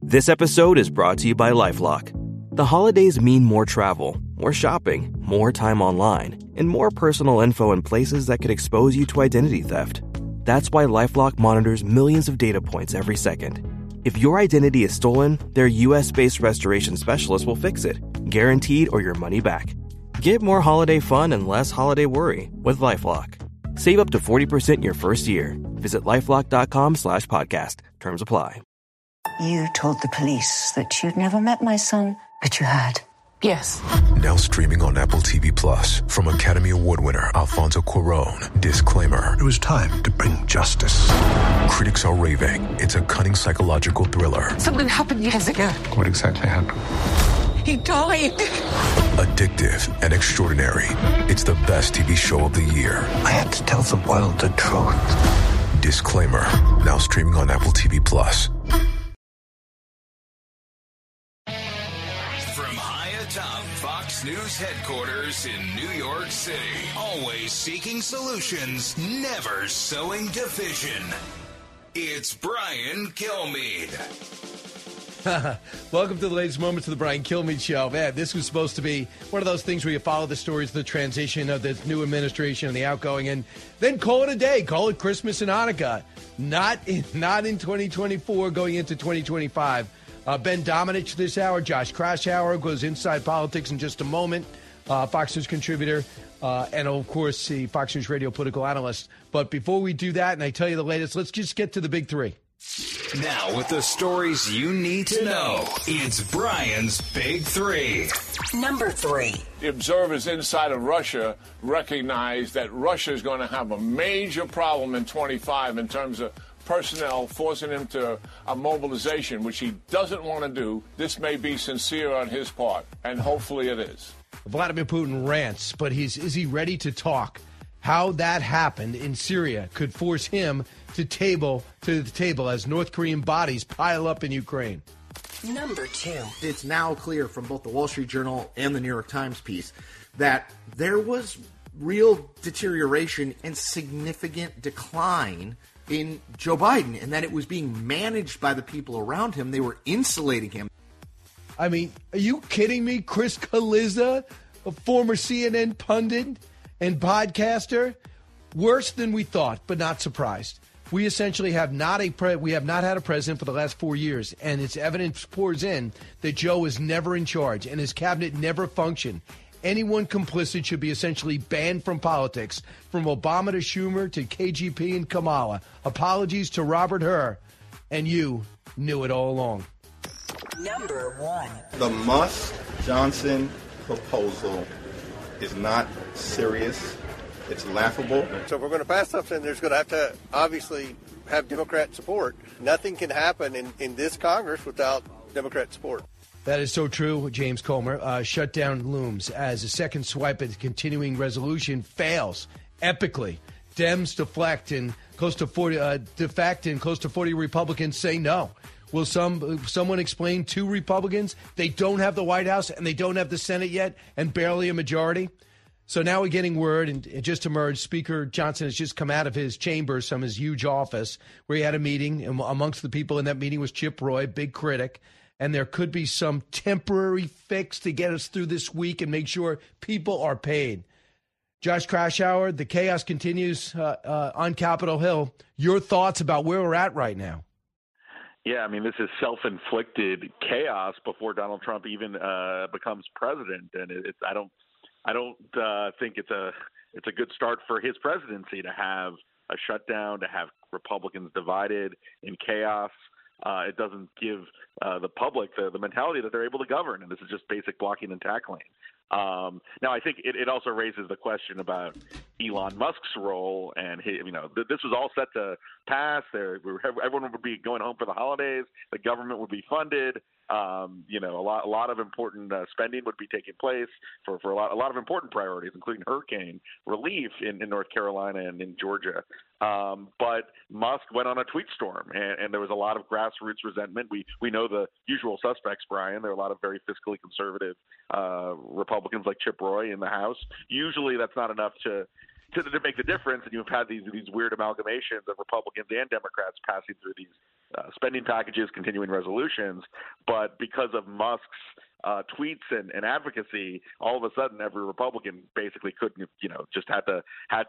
This episode is brought to you by LifeLock. The holidays mean more travel, more shopping, more time online, and more personal info in places that could expose you to identity theft. That's why LifeLock monitors millions of data points every second. If your identity is stolen, their US-based restoration specialist will fix it, guaranteed or your money back. Get more holiday fun and less holiday worry with LifeLock. Save up to 40% your first year. Visit LifeLock.com/podcast. Terms apply. You told the police that you'd never met my son, but you had. Yes. Now streaming on Apple TV Plus from Academy Award winner Alfonso Cuarón. Disclaimer. It was time to bring justice. Critics are raving. It's a cunning psychological thriller. Something happened years ago. What exactly happened? He died. Addictive and extraordinary. It's the best TV show of the year. I had to tell the world the truth. Disclaimer. Now streaming on Apple TV Plus. From high atop Fox News headquarters in New York City, always seeking solutions, never sowing division. It's Brian Kilmeade. Welcome to the latest moments of the Brian Kilmeade Show. Man, this was supposed to be one of those things where you follow the stories of the transition of this new administration and the outgoing, and then call it a day. Call it Christmas and Hanukkah. Not in 2024, going into 2025. Ben Domenech this hour. Josh Kraushaar goes inside politics in just a moment. Fox News contributor, and of course, the Fox News radio political analyst. But before we do that, and I tell you the latest, let's just get to the big three. Now, with the stories you need to know, it's Brian's Big Three. Number 3. The observers inside of Russia recognize that Russia is going to have a major problem in 25 in terms of personnel, forcing him to a mobilization, which he doesn't want to do. This may be sincere on his part, and hopefully it is. Vladimir Putin rants, but is he ready to talk? How that happened in Syria could force him to the table as North Korean bodies pile up in Ukraine. Number 2. It's now clear from both the Wall Street Journal and the New York Times piece that there was real deterioration and significant decline in Joe Biden, and that it was being managed by the people around him. They were insulating him. I mean, are you kidding me? Chris Kaliza, a former CNN pundit and podcaster, worse than we thought, but not surprised. We essentially have not had a president for the last 4 years, and its evidence pours in that Joe was never in charge and his cabinet never functioned. Anyone complicit should be essentially banned from politics, from Obama to Schumer to KGP and Kamala. Apologies to Robert Hur, and you knew it all along. Number 1. The Musk-Johnson proposal is not serious. It's laughable. So if we're going to pass something, there's going to have to obviously have Democrat support. Nothing can happen in this Congress without Democrat support. That is so true, James Comer. Shutdown looms as a second swipe at the continuing resolution fails epically. Dems defect and close to 40 Republicans say no. Will someone explain to Republicans they don't have the White House and they don't have the Senate yet and barely a majority? So now we're getting word, and it just emerged, Speaker Johnson has just come out of his chambers from his huge office where he had a meeting, and amongst the people in that meeting was Chip Roy, big critic, and there could be some temporary fix to get us through this week and make sure people are paid. Josh Kraushaar, the chaos continues on Capitol Hill. Your thoughts about where we're at right now? Yeah, I mean, this is self-inflicted chaos before Donald Trump even becomes president, and I don't think it's a good start for his presidency to have a shutdown, to have Republicans divided in chaos. It doesn't give the public the mentality that they're able to govern, and this is just basic blocking and tackling. Now, I think it also raises the question about Elon Musk's role, and this was all set to pass. Everyone would be going home for the holidays. The government would be funded. A lot of important spending would be taking place for a lot of important priorities, including hurricane relief in North Carolina and in Georgia. But Musk went on a tweet storm, and there was a lot of grassroots resentment. We know the usual suspects, Brian. There are a lot of very fiscally conservative Republicans like Chip Roy in the House. Usually that's not enough to to make the difference, and you've had these weird amalgamations of Republicans and Democrats passing through these spending packages, continuing resolutions, but because of Musk's tweets and advocacy, all of a sudden every Republican basically couldn't, just had to,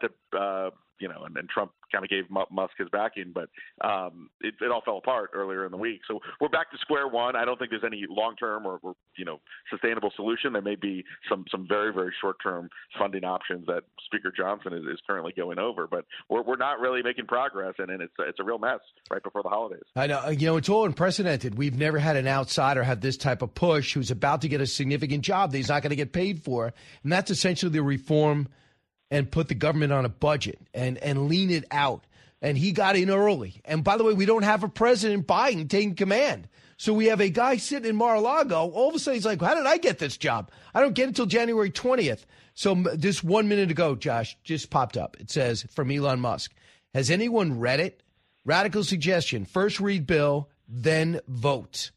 and Trump kind of gave Musk his backing, but it all fell apart earlier in the week. So we're back to square one. I don't think there's any long-term or sustainable solution. There may be some very, very short-term funding options that Speaker Johnson is currently going over, but we're not really making progress, and it's a real mess right before the holidays. I know. It's all unprecedented. We've never had an outsider have this type of push who's about to get a significant job that he's not going to get paid for, and that's essentially the reform and put the government on a budget and lean it out. And he got in early. And by the way, we don't have a President Biden taking command. So we have a guy sitting in Mar-a-Lago. All of a sudden, he's like, how did I get this job? I don't get it until January 20th. So just 1 minute ago, Josh, just popped up. It says, from Elon Musk, has anyone read it? Radical suggestion. First read bill, then vote.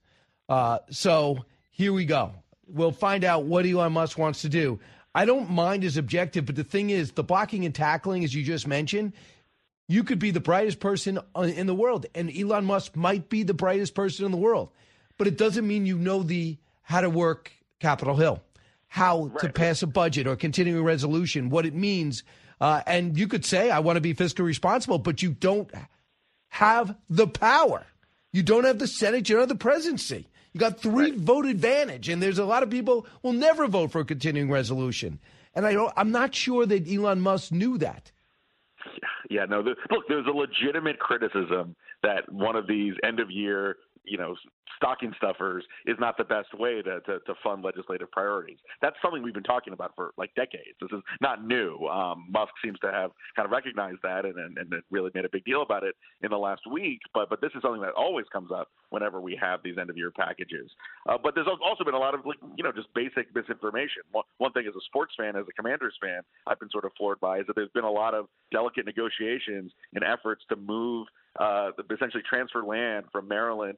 So here we go. We'll find out what Elon Musk wants to do. I don't mind his objective, but the thing is, the blocking and tackling, as you just mentioned, you could be the brightest person in the world, and Elon Musk might be the brightest person in the world. But it doesn't mean you know how to work Capitol Hill, how to pass a budget or continuing resolution, what it means. And you could say, I want to be fiscally responsible, but you don't have the power. You don't have the Senate, you don't have the presidency. You got 3-vote advantage, and there's a lot of people who will never vote for a continuing resolution. And I'm not sure that Elon Musk knew that. Yeah, no. Look, there's a legitimate criticism that one of these end-of-year, stocking stuffers is not the best way to fund legislative priorities. That's something we've been talking about for like decades. This is not new. Musk seems to have kind of recognized that and really made a big deal about it in the last week. But this is something that always comes up whenever we have these end-of-year packages. But there's also been a lot of just basic misinformation. One thing as a sports fan, as a Commanders fan, I've been sort of floored by is that there's been a lot of delicate negotiations and efforts to move, essentially transfer land from Maryland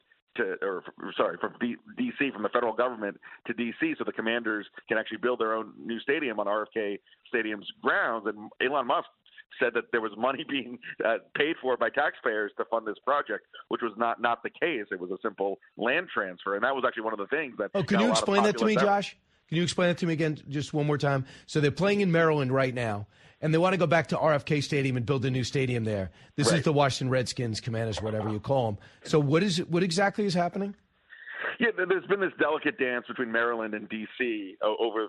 from D.C., from the federal government to D.C., so the Commanders can actually build their own new stadium on RFK Stadium's grounds. And Elon Musk said that there was money being paid for by taxpayers to fund this project, which was not the case. It was a simple land transfer, and that was actually one of the things that. Oh, can you explain that to me, Josh? Can you explain that to me again just one more time? So they're playing in Maryland right now, and they want to go back to RFK Stadium and build a new stadium there. This is the Washington Redskins, Commanders, whatever you call them. So what exactly is happening? Yeah, there's been this delicate dance between Maryland and D.C. over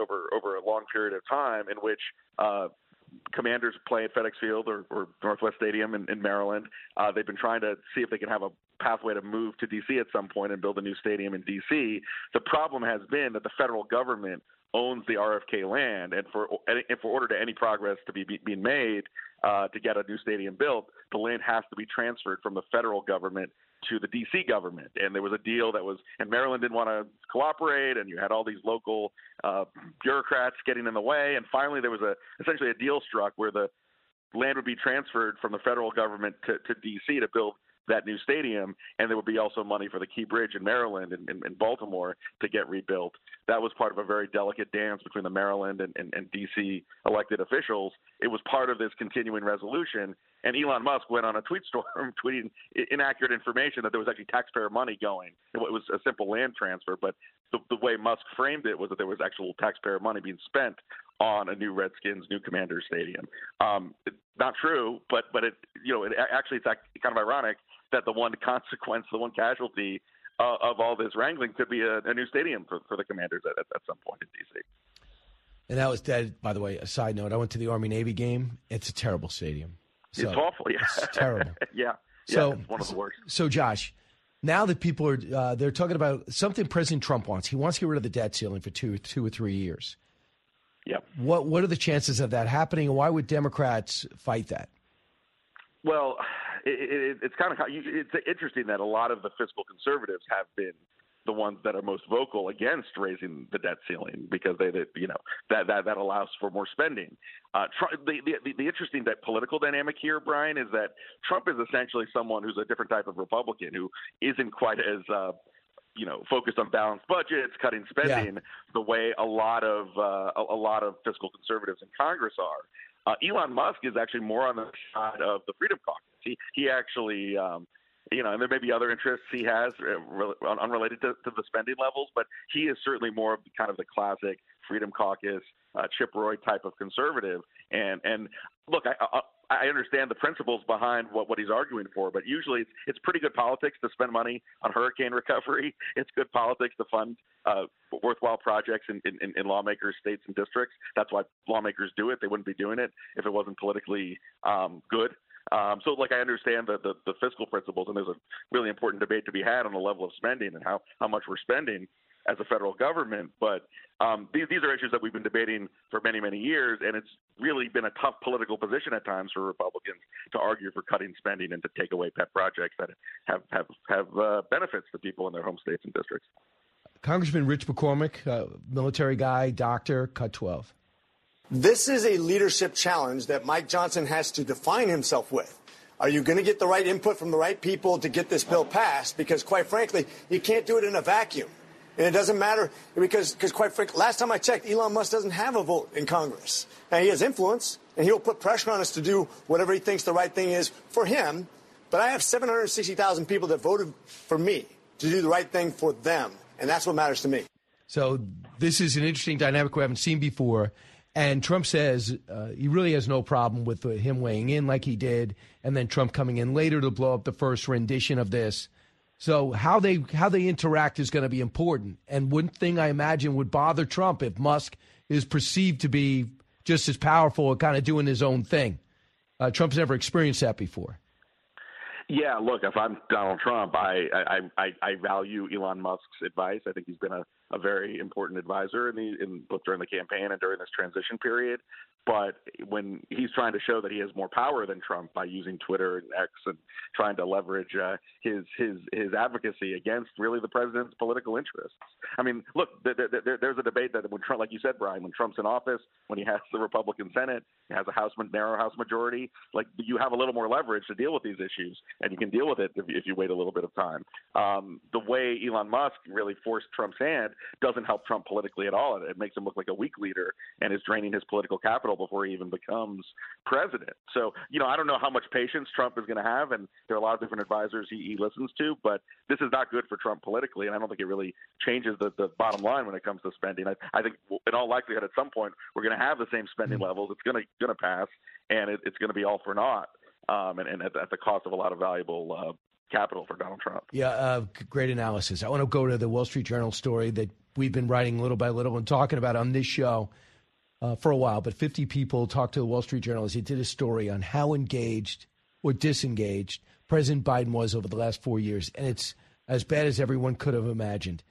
a long period of time in which Commanders play at FedEx Field or Northwest Stadium in Maryland. They've been trying to see if they can have a pathway to move to D.C. at some point and build a new stadium in D.C. The problem has been that the federal government owns the RFK land, and for order to any progress to be being made to get a new stadium built, the land has to be transferred from the federal government to the D.C. government. And there was a deal that was, and Maryland didn't want to cooperate, and you had all these local bureaucrats getting in the way. And finally, there was essentially a deal struck where the land would be transferred from the federal government to D.C. to build that new stadium, and there would be also money for the Key Bridge in Maryland and Baltimore to get rebuilt. That was part of a very delicate dance between the Maryland and D.C. elected officials. It was part of this continuing resolution, and Elon Musk went on a tweet storm tweeting inaccurate information that there was actually taxpayer money going. It was a simple land transfer, but the way Musk framed it was that there was actual taxpayer money being spent on a new Redskins, new Commanders stadium. It's not true, but it's kind of ironic that the one consequence, the one casualty of all this wrangling could be a new stadium for the Commanders at some point in D.C. And that was dead, by the way, a side note. I went to the Army-Navy game. It's a terrible stadium. It's awful, yeah. It's terrible. Yeah, so, it's one of the worst. So, Josh, now that people are they're talking about something President Trump wants. He wants to get rid of the debt ceiling for two or 3 years. Yeah. What are the chances of that happening, and why would Democrats fight that? Well, it's kind of it's interesting that a lot of the fiscal conservatives have been the ones that are most vocal against raising the debt ceiling because that allows for more spending. The interesting political dynamic here, Brian, is that Trump is essentially someone who's a different type of Republican who isn't quite as focused on balanced budgets, cutting spending, the way a lot of fiscal conservatives in Congress are. Elon Musk is actually more on the side of the Freedom Caucus. He actually, and there may be other interests he has unrelated to the spending levels, but he is certainly more of kind of the classic Freedom Caucus, Chip Roy type of conservative. And look, I understand the principles behind what he's arguing for, but usually it's pretty good politics to spend money on hurricane recovery. It's good politics to fund worthwhile projects in lawmakers, states, and districts. That's why lawmakers do it. They wouldn't be doing it if it wasn't politically good. So, I understand the fiscal principles, and there's a really important debate to be had on the level of spending and how much we're spending as a federal government. But these are issues that we've been debating for many, many years, and it's really been a tough political position at times for Republicans to argue for cutting spending and to take away pet projects that have benefits to people in their home states and districts. Congressman Rich McCormick, military guy, doctor, cut 12. This is a leadership challenge that Mike Johnson has to define himself with. Are you going to get the right input from the right people to get this bill passed? Because, quite frankly, you can't do it in a vacuum. And it doesn't matter because quite frankly, last time I checked, Elon Musk doesn't have a vote in Congress. Now, he has influence, and he'll put pressure on us to do whatever he thinks the right thing is for him. But I have 760,000 people that voted for me to do the right thing for them, and that's what matters to me. So this is an interesting dynamic we haven't seen before. And Trump says he really has no problem with him weighing in like he did, and then Trump coming in later to blow up the first rendition of this. So how they interact is going to be important. And one thing I imagine would bother Trump if Musk is perceived to be just as powerful at kind of doing his own thing. Trump's never experienced that before. Yeah, look, if I'm Donald Trump, I value Elon Musk's advice. I think he's been a very important advisor in both during the campaign and during this transition period. But when he's trying to show that he has more power than Trump by using Twitter and X and trying to leverage his advocacy against really the president's political interests. I mean, look, there's a debate that when Trump, like you said, Brian, when Trump's in office, when he has the Republican Senate, he has a narrow House majority, like you have a little more leverage to deal with these issues, and you can deal with it if you wait a little bit of time. The way Elon Musk really forced Trump's hand doesn't help Trump politically at all. It makes him look like a weak leader and is draining his political capital before he even becomes president. So, I don't know how much patience Trump is going to have, and there are a lot of different advisors he listens to, but this is not good for Trump politically, and I don't think it really changes the bottom line when it comes to spending. I think in all likelihood at some point we're going to have the same spending levels. It's going to pass, and it's going to be all for naught, and at the cost of a lot of valuable capital for Donald Trump. Yeah, great analysis. I want to go to the Wall Street Journal story that we've been writing little by little and talking about on this show for a while, but 50 people talked to the Wall Street Journal as he did a story on how engaged or disengaged President Biden was over the last 4 years, and it's as bad as everyone could have imagined.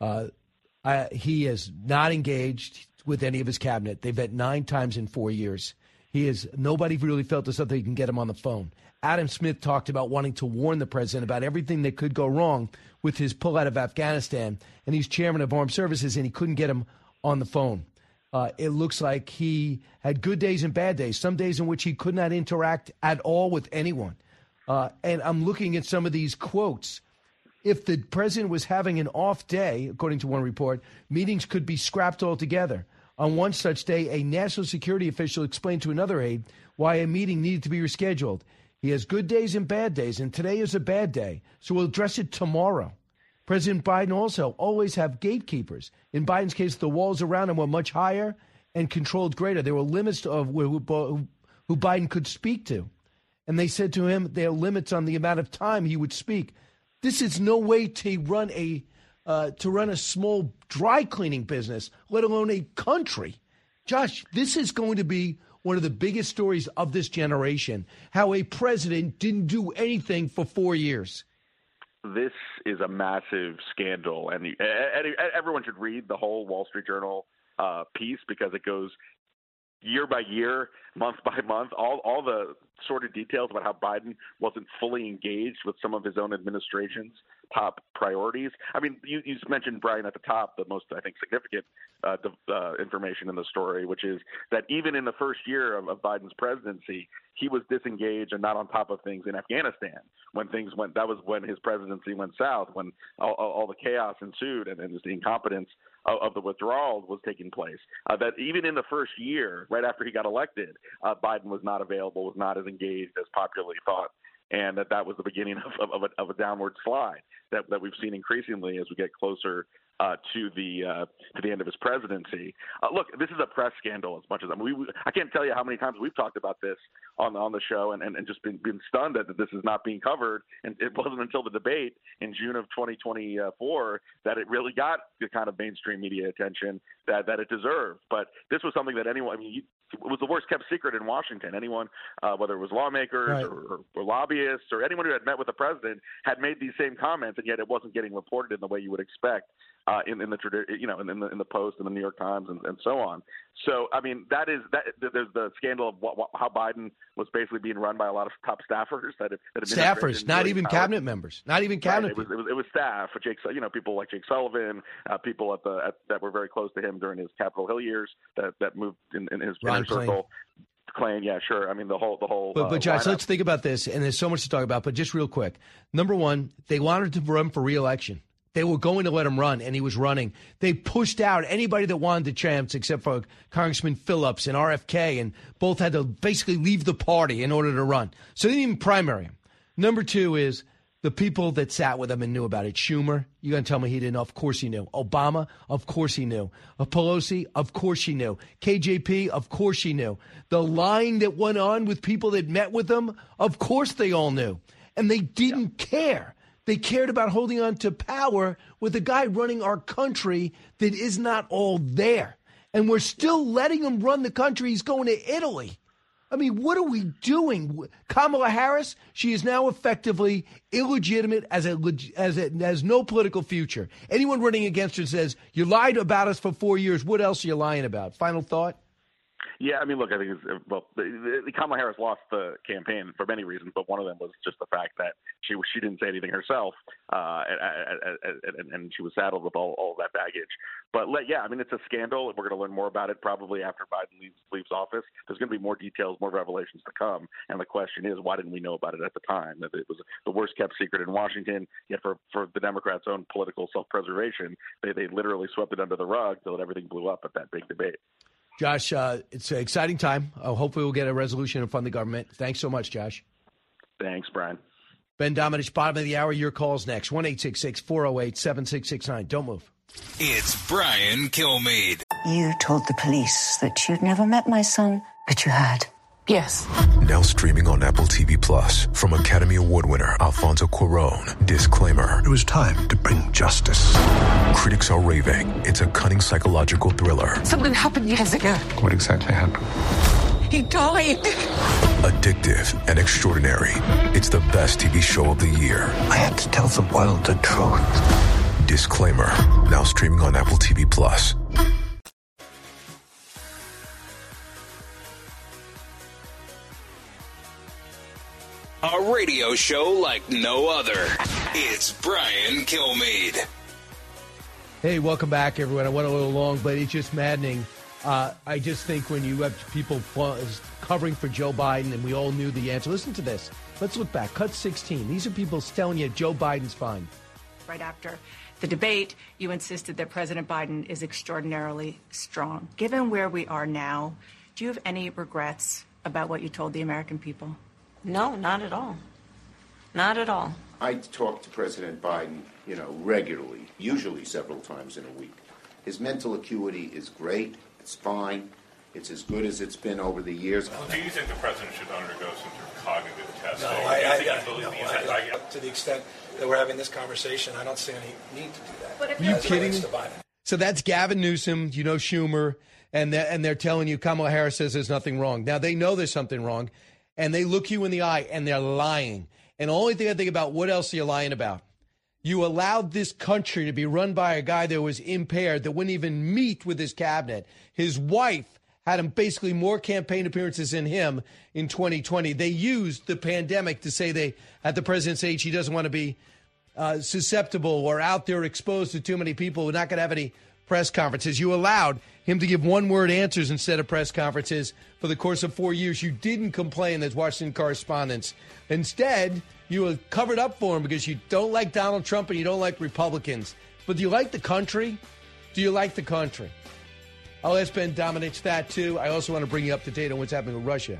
He is not engaged with any of his cabinet. They've met 9 times in 4 years. Nobody really felt as though they can get him on the phone. Adam Smith talked about wanting to warn the president about everything that could go wrong with his pull out of Afghanistan, and he's chairman of Armed Services, and he couldn't get him on the phone. It looks like he had good days and bad days, some days in which he could not interact at all with anyone. And I'm looking at some of these quotes. If the president was having an off day, according to one report, meetings could be scrapped altogether. On one such day, a national security official explained to another aide why a meeting needed to be rescheduled. He has good days and bad days, and today is a bad day, so we'll address it tomorrow. President Biden also always have gatekeepers. In Biden's case, the walls around him were much higher and controlled greater. There were limits of who Biden could speak to. And they said to him there are limits on the amount of time he would speak. This is no way to run a small dry cleaning business, let alone a country. Josh, this is going to be one of the biggest stories of this generation, how a president didn't do anything for 4 years. This is a massive scandal, and everyone should read the whole Wall Street Journal piece because it goes year by year, month by month, all the sort of details about how Biden wasn't fully engaged with some of his own administration's top priorities. I mean, you mentioned, Brian, at the top, the most, I think, significant information in the story, which is that even in the first year of Biden's presidency, he was disengaged and not on top of things in Afghanistan when things went. That was when his presidency went south, when all the chaos ensued and just the incompetence of the withdrawal was taking place. That even in the first year, right after he got elected, Biden was not available, was not as engaged as popularly thought, and that was the beginning of a downward slide that we've seen increasingly as we get closer to the end of his presidency. Look, this is a press scandal as much as I can't tell you how many times we've talked about this on the show and just been stunned that this is not being covered. And it wasn't until the debate in June of 2024 that it really got the kind of mainstream media attention that it deserved. But this was something that anyone, it was the worst kept secret in Washington. Anyone, whether it was lawmakers or lobbyists or anyone who had met with the president, had made these same comments, and yet it wasn't getting reported in the way you would expect in the Post and the New York Times and so on. So I mean, there's the scandal of how Biden was basically being run by a lot of top staffers staffers, not even cabinet members, not even cabinet. Right. It was staff, people like Jake Sullivan, people that were very close to him during his Capitol Hill years that moved in his inner circle. Klain, yeah, sure. I mean, the whole. But Josh, let's think about this, and there's so much to talk about. But just real quick, number one, they wanted to run for re-election. They were going to let him run, and he was running. They pushed out anybody that wanted a chance, except for Congressman Phillips and RFK, and both had to basically leave the party in order to run. So they didn't even primary him. Number two is the people that sat with him and knew about it. Schumer, you're going to tell me he didn't know? Of course he knew. Obama, of course he knew. Pelosi, of course she knew. KJP, of course she knew. The line that went on with people that met with him, of course they all knew. And they didn't care. They cared about holding on to power with a guy running our country that is not all there. And we're still letting him run the country. He's going to Italy. I mean, what are we doing? Kamala Harris, she is now effectively illegitimate as no political future. Anyone running against her says, you lied about us for 4 years. What else are you lying about? Final thought? Yeah, I mean, look, I think Kamala Harris lost the campaign for many reasons, but one of them was just the fact that she didn't say anything herself, and she was saddled with all of that baggage. But yeah, I mean, it's a scandal. We're going to learn more about it probably after Biden leaves office. There's going to be more details, more revelations to come. And the question is, why didn't we know about it at the time? That it was the worst kept secret in Washington. Yet for the Democrats' own political self-preservation, they literally swept it under the rug so that everything blew up at that big debate. Josh, it's an exciting time. Hopefully we'll get a resolution and fund the government. Thanks so much, Josh. Thanks, Brian. Ben Domenech, bottom of the hour. Your call's next. 1-866-408-7669. Don't move. It's Brian Kilmeade. You told the police that you'd never met my son, but you had. Yes. Now streaming on Apple TV Plus from Academy Award winner Alfonso Cuarón. Disclaimer. It was time to bring justice. Critics are raving. It's a cunning psychological thriller. Something happened years ago. What exactly happened? He died. Addictive and extraordinary. It's the best TV show of the year. I had to tell the world the truth. Disclaimer. Now streaming on Apple TV Plus. A radio show like no other. It's Brian Kilmeade. Hey, welcome back, everyone. I went a little long, but it's just maddening. I just think when you have people covering for Joe Biden and we all knew the answer. Listen to this. Let's look back. Cut 16. These are people telling you Joe Biden's fine. Right after the debate, you insisted that President Biden is extraordinarily strong. Given where we are now, do you have any regrets about what you told the American people? No, not at all. Not at all. I talk to President Biden, regularly, usually several times in a week. His mental acuity is great. It's fine. It's as good as it's been over the years. Do you think the president should undergo some sort of cognitive testing? No, to the extent that we're having this conversation, I don't see any need to do that. Are you kidding me? So that's Gavin Newsom, Schumer, and they're telling you Kamala Harris says there's nothing wrong. Now, they know there's something wrong, and they look you in the eye, and they're lying. And the only thing I think about, what else are you lying about? You allowed this country to be run by a guy that was impaired, that wouldn't even meet with his cabinet. His wife had him basically more campaign appearances than him in 2020. They used the pandemic to say at the president's age, he doesn't want to be susceptible or out there exposed to too many people, we're not going to have any press conferences. You allowed him to give one-word answers instead of press conferences for the course of 4 years. You didn't complain as Washington correspondents. Instead, you were covered up for him because you don't like Donald Trump and you don't like Republicans. But do you like the country? Do you like the country? I'll ask Ben Domenech that, too. I also want to bring you up to date on what's happening with Russia.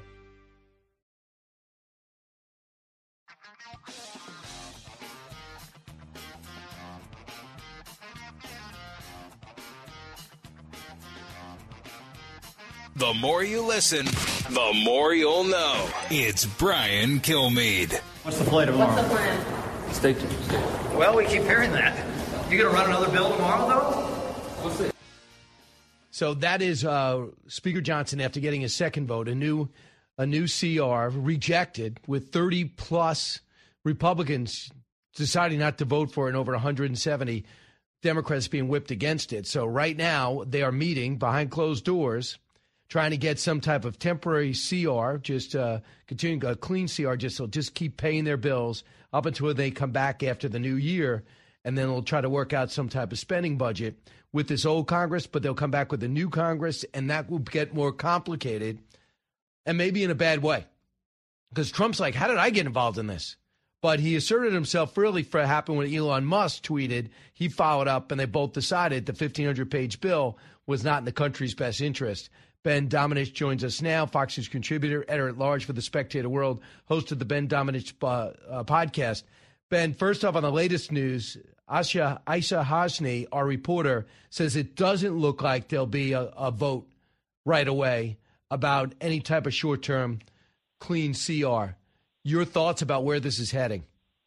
The more you listen, the more you'll know. It's Brian Kilmeade. What's the play tomorrow? What's the plan? Stay tuned. Well, we keep hearing that. You going to run another bill tomorrow, though? We'll see. So that is Speaker Johnson, after getting a second vote, a new CR rejected with 30-plus Republicans deciding not to vote for it and over 170 Democrats being whipped against it. So right now they are meeting behind closed doors, trying to get some type of temporary CR, just continuing a clean CR, just keep paying their bills up until they come back after the new year, and then they'll try to work out some type of spending budget with this old Congress, but they'll come back with a new Congress, and that will get more complicated, and maybe in a bad way. Because Trump's like, how did I get involved in this? But he asserted himself really for what happened when Elon Musk tweeted. He followed up, and they both decided the 1,500-page bill was not in the country's best interest. Ben Domenech joins us now, Fox News contributor, editor-at-large for The Spectator World, host of the Ben Domenech podcast. Ben, first off, on the latest news, Isa Hashmi, our reporter, says it doesn't look like there'll be a vote right away about any type of short-term clean CR. Your thoughts about where this is heading?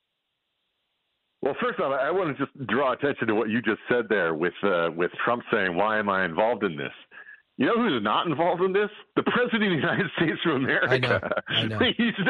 Well, first off, I want to just draw attention to what you just said there with Trump saying, why am I involved in this? You know who's not involved in this? The President of the United States of America. I know.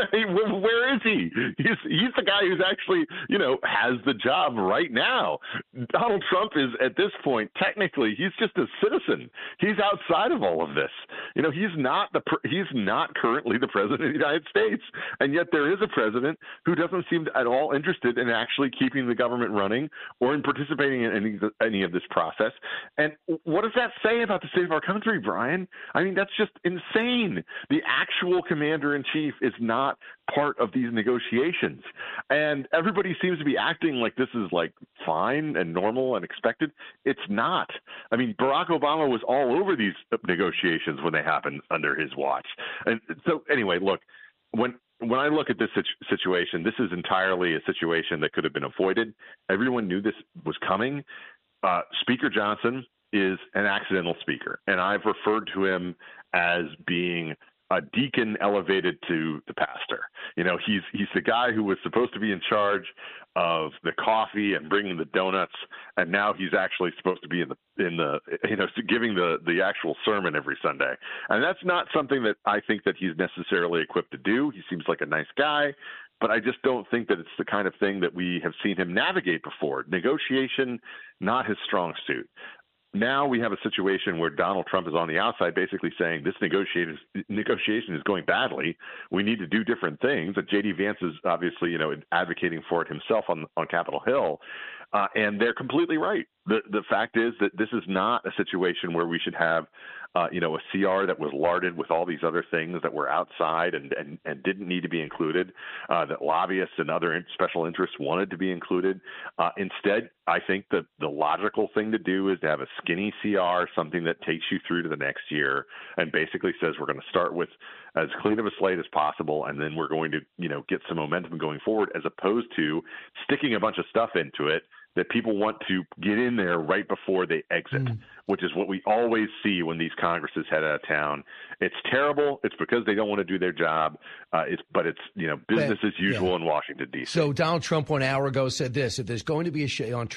Where is he? He's the guy who's actually, has the job right now. Donald Trump is, at this point, technically, he's just a citizen. He's outside of all of this. He's not currently the President of the United States. And yet there is a president who doesn't seem at all interested in actually keeping the government running or in participating in any of this process. And what does that say about the state of our country, Brian? I mean, that's just insane. The actual commander-in-chief is not part of these negotiations. And everybody seems to be acting like this is like fine and normal and expected. It's not. I mean, Barack Obama was all over these negotiations when they happened under his watch. And so anyway, look, when I look at this situation, this is entirely a situation that could have been avoided. Everyone knew this was coming. Speaker Johnson is an accidental speaker, and I've referred to him as being a deacon elevated to the pastor. He's the guy who was supposed to be in charge of the coffee and bringing the donuts, and now he's actually supposed to be in the giving the actual sermon every Sunday. And that's not something that I think that he's necessarily equipped to do. He seems like a nice guy, but I just don't think that it's the kind of thing that we have seen him navigate before. Negotiation, not his strong suit. Now we have a situation where Donald Trump is on the outside basically saying this negotiation is going badly. We need to do different things. J.D. Vance is obviously, advocating for it himself on Capitol Hill. And they're completely right. The fact is that this is not a situation where we should have, a CR that was larded with all these other things that were outside and didn't need to be included, that lobbyists and other special interests wanted to be included. Instead, I think that the logical thing to do is to have a skinny CR, something that takes you through to the next year and basically says we're going to start with as clean of a slate as possible, and then we're going to, get some momentum going forward, as opposed to sticking a bunch of stuff into it that people want to get in there right before they exit, which is what we always see when these Congresses head out of town. It's terrible. It's because they don't want to do their job. It's business as usual in Washington, D.C. So Donald Trump 1 hour ago said this: if there's going to be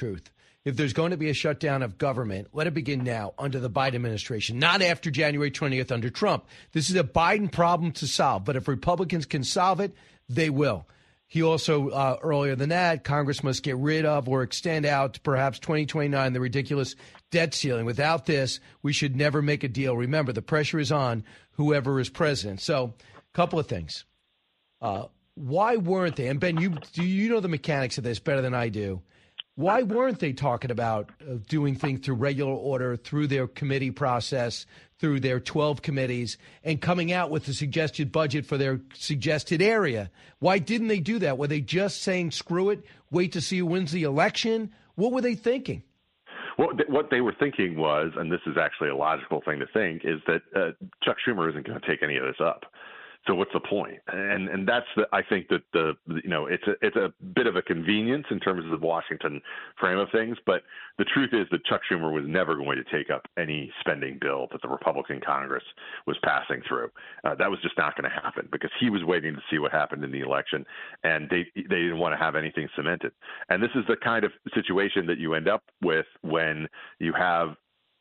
if there's going to be a shutdown of government, let it begin now under the Biden administration, not after January 20th under Trump. This is a Biden problem to solve, but if Republicans can solve it, they will. He also, earlier than that, Congress must get rid of or extend out to perhaps 2029 the ridiculous debt ceiling. Without this, we should never make a deal. Remember, the pressure is on whoever is president. So, a couple of things. why weren't they? And Ben, you know the mechanics of this better than I do. Why weren't they talking about doing things through regular order, through their committee process, through their 12 committees, and coming out with a suggested budget for their suggested area? Why didn't they do that? Were they just saying, screw it, wait to see who wins the election? What were they thinking? Well, what they were thinking was, and this is actually a logical thing to think, is that Chuck Schumer isn't going to take any of this up. So what's the point? And that's I think that it's a bit of a convenience in terms of the Washington frame of things. But the truth is that Chuck Schumer was never going to take up any spending bill that the Republican Congress was passing through. That was just not going to happen because he was waiting to see what happened in the election, and they didn't want to have anything cemented. And this is the kind of situation that you end up with when you have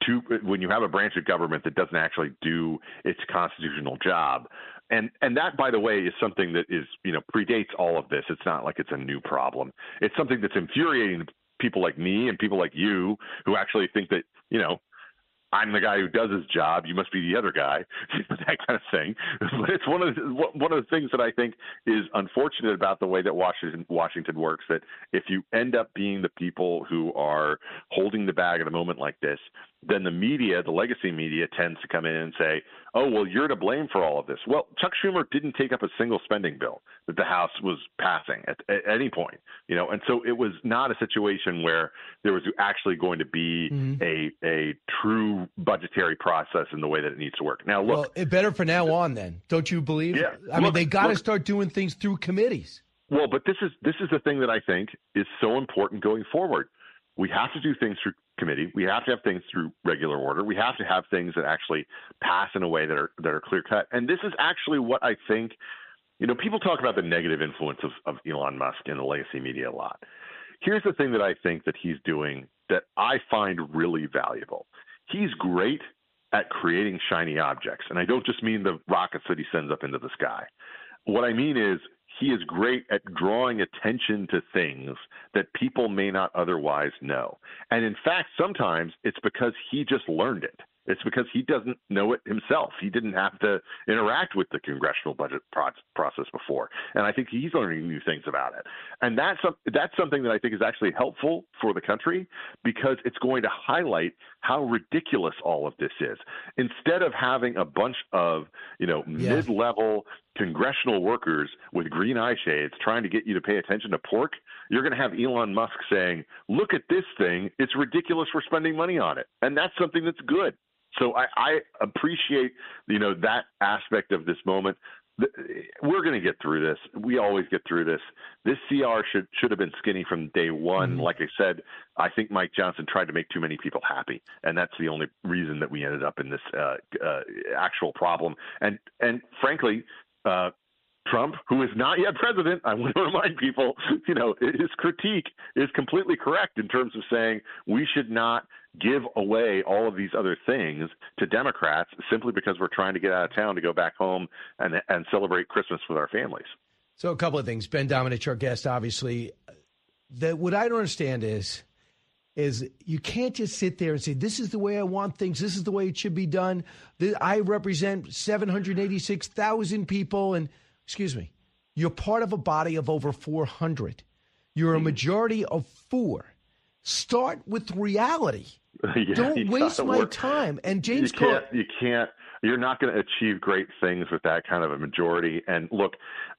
a branch of government that doesn't actually do its constitutional job. And that, by the way, is something that is, predates all of this. It's not like it's a new problem. It's something that's infuriating to people like me and people like you who actually think that, I'm the guy who does his job. You must be the other guy, that kind of thing. But it's one of the things that I think is unfortunate about the way that Washington works, that if you end up being the people who are holding the bag at a moment like this, then the media, the legacy media, tends to come in and say, oh, well, you're to blame for all of this. Well, Chuck Schumer didn't take up a single spending bill that the House was passing at any point, and so it was not a situation where there was actually going to be a true budgetary process in the way that it needs to work. Now, look. Well, it better for now on then, don't you believe? Yeah. I mean, they got to start doing things through committees. Well, but this is the thing that I think is so important going forward. We have to do things through committee. We have to have things through regular order. We have to have things that actually pass in a way that are clear cut. And this is actually what I think, people talk about the negative influence of Elon Musk in the legacy media a lot. Here's the thing that I think that he's doing that I find really valuable. He's great at creating shiny objects. And I don't just mean the rockets that he sends up into the sky. What I mean is, he is great at drawing attention to things that people may not otherwise know. And in fact, sometimes it's because he just learned it. It's because he doesn't know it himself. He didn't have to interact with the congressional budget process before. And I think he's learning new things about it. And that's something that I think is actually helpful for the country because it's going to highlight how ridiculous all of this is. Instead of having a bunch of, mid-level congressional workers with green eye shades trying to get you to pay attention to pork, you're going to have Elon Musk saying, look at this thing. It's ridiculous we're spending money on it. And that's something that's good. So I appreciate, that aspect of this moment. We're going to get through this. We always get through this. This CR should have been skinny from day one. Mm-hmm. Like I said, I think Mike Johnson tried to make too many people happy, and that's the only reason that we ended up in this actual problem. And frankly, Trump, who is not yet president, I want to remind people, his critique is completely correct in terms of saying we should not give away all of these other things to Democrats simply because we're trying to get out of town to go back home and celebrate Christmas with our families. So a couple of things. Ben Domenech, our guest, obviously. What I don't understand is you can't just sit there and say, this is the way I want things. This is the way it should be done. I represent 786,000 people. And, excuse me, you're part of a body of over 400. You're a majority of 4. Start with reality. Yeah, don't waste my time. And James you're not going to achieve great things with that kind of a majority. And look,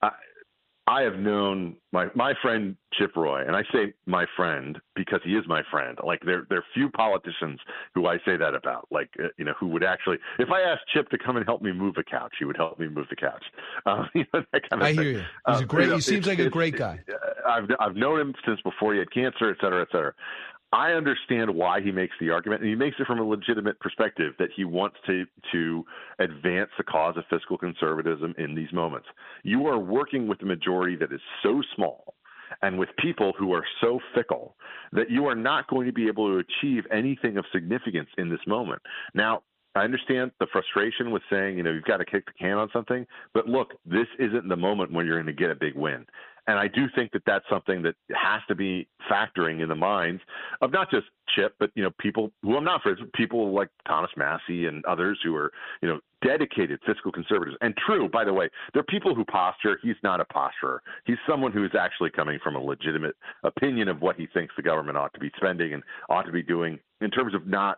I have known my friend Chip Roy, and I say my friend because he is my friend. Like there are few politicians who I say that about, who would actually, if I asked Chip to come and help me move a couch, he would help me move the couch. That kind of thing. Hear you. He's a great, he seems like a great guy. I've known him since before he had cancer, et cetera, et cetera. I understand why he makes the argument, and he makes it from a legitimate perspective that he wants to advance the cause of fiscal conservatism in these moments. You are working with a majority that is so small and with people who are so fickle that you are not going to be able to achieve anything of significance in this moment. Now, I understand the frustration with saying, you've got to kick the can on something, but look, this isn't the moment when you're going to get a big win. And I do think that that's something that has to be factoring in the minds of not just Chip, but, people who I'm not friends with, people like Thomas Massey and others who are, dedicated fiscal conservatives. And true, by the way, there are people who posture. He's not a posturer. He's someone who is actually coming from a legitimate opinion of what he thinks the government ought to be spending and ought to be doing in terms of not,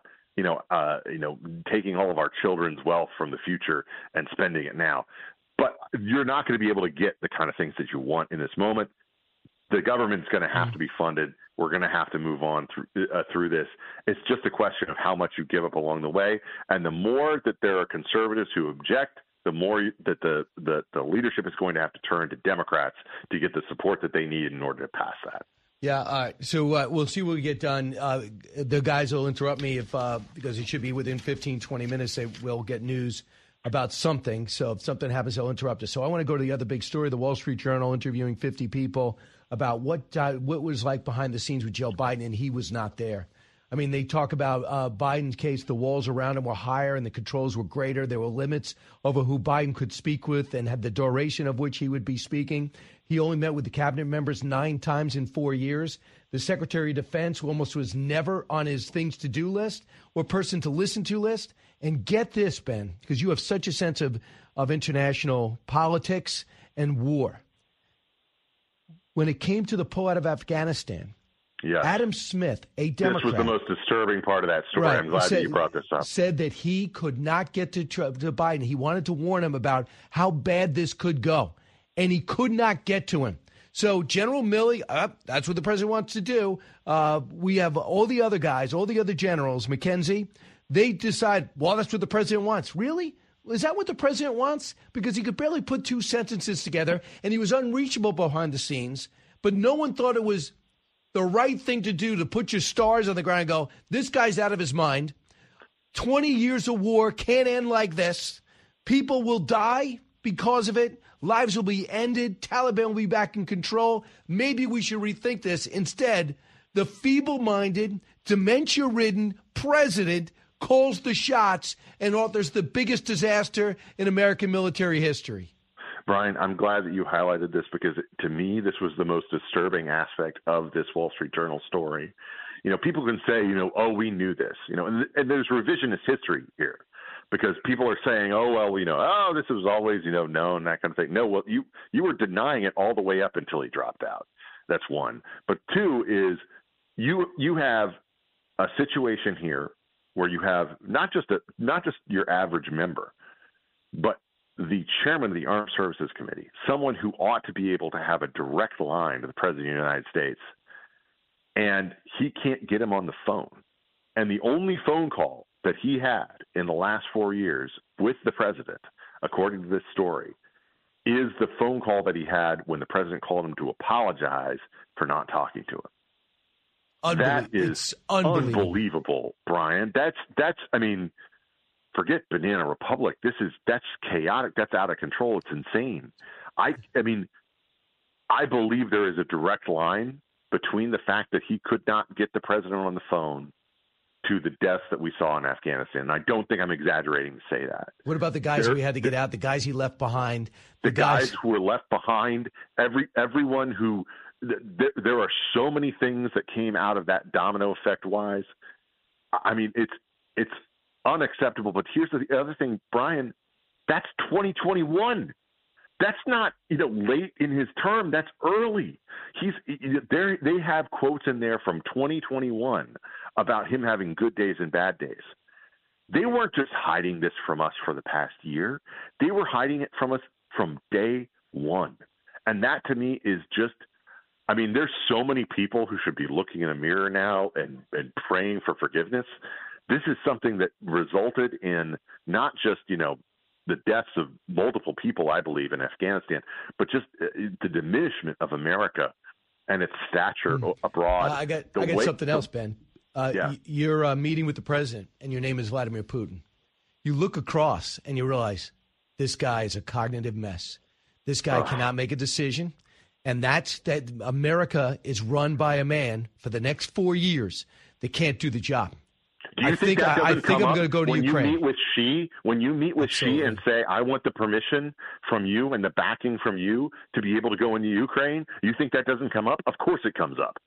taking all of our children's wealth from the future and spending it now. But you're not going to be able to get the kind of things that you want in this moment. The government's going to have to be funded. We're going to have to move on through this. It's just a question of how much you give up along the way. And the more that there are conservatives who object, the more that the leadership is going to have to turn to Democrats to get the support that they need in order to pass that. Yeah, all right. So we'll see what we get done. The guys will interrupt me because it should be within 15, 20 minutes. They will get news about something. So if something happens, they'll interrupt us. So I want to go to the other big story, the Wall Street Journal interviewing 50 people about what was like behind the scenes with Joe Biden, and he was not there. I mean, they talk about Biden's case. The walls around him were higher and the controls were greater. There were limits over who Biden could speak with and had the duration of which he would be speaking. He only met with the cabinet members 9 times in 4 years. The Secretary of Defense, who almost was never on his things to do list or person to listen to list. And get this, Ben, because you have such a sense of international politics and war. When it came to the pullout of Afghanistan, yes. Adam Smith, a Democrat. This was the most disturbing part of that story. Right. I'm glad that you brought this up. Said that he could not get to Biden. He wanted to warn him about how bad this could go, and he could not get to him. So General Milley, that's what the president wants to do. We have all the other guys, all the other generals, McKenzie, they decide, well, that's what the president wants. Really? Is that what the president wants? Because he could barely put 2 sentences together, and he was unreachable behind the scenes, but no one thought it was the right thing to do to put your stars on the ground and go, this guy's out of his mind. 20 years of war can't end like this. People will die because of it. Lives will be ended. Taliban will be back in control. Maybe we should rethink this. Instead, the feeble-minded, dementia-ridden president calls the shots and authors the biggest disaster in American military history. Brian, I'm glad that you highlighted this because to me, this was the most disturbing aspect of this Wall Street Journal story. People can say, oh, we knew this, and there's revisionist history here because people are saying, oh, well, this was always, known, that kind of thing. No, well, you were denying it all the way up until he dropped out. That's one. But 2 is you have a situation here where you have not just your average member, but the chairman of the Armed Services Committee, someone who ought to be able to have a direct line to the President of the United States, and he can't get him on the phone. And the only phone call that he had in the last 4 years with the president, according to this story, is the phone call that he had when the president called him to apologize for not talking to him. That is unbelievable, Brian. That's I mean, forget Banana Republic. That's chaotic. That's out of control. It's insane. I mean, I believe there is a direct line between the fact that he could not get the president on the phone to the deaths that we saw in Afghanistan. And I don't think I'm exaggerating to say that. What about the guys we had to get out, the guys he left behind? The guys who were left behind, everyone who there are so many things that came out of that domino effect wise. I mean, it's unacceptable. But here's the other thing, Brian, that's 2021. That's not, late in his term. That's early. They have quotes in there from 2021 about him having good days and bad days. They weren't just hiding this from us for the past year. They were hiding it from us from day one. And that to me is just, I mean, there's so many people who should be looking in a mirror now and praying for forgiveness. This is something that resulted in not just, the deaths of multiple people, I believe, in Afghanistan, but just the diminishment of America and its stature abroad. I got something else, Ben. You're meeting with the president, and your name is Vladimir Putin. You look across, and you realize this guy is a cognitive mess. This guy cannot make a decision, and that America is run by a man for the next 4 years that can't do the job. Do you think I'm going to go to when Ukraine. When you meet with Xi and say, I want the permission from you and the backing from you to be able to go into Ukraine, you think that doesn't come up? Of course it comes up.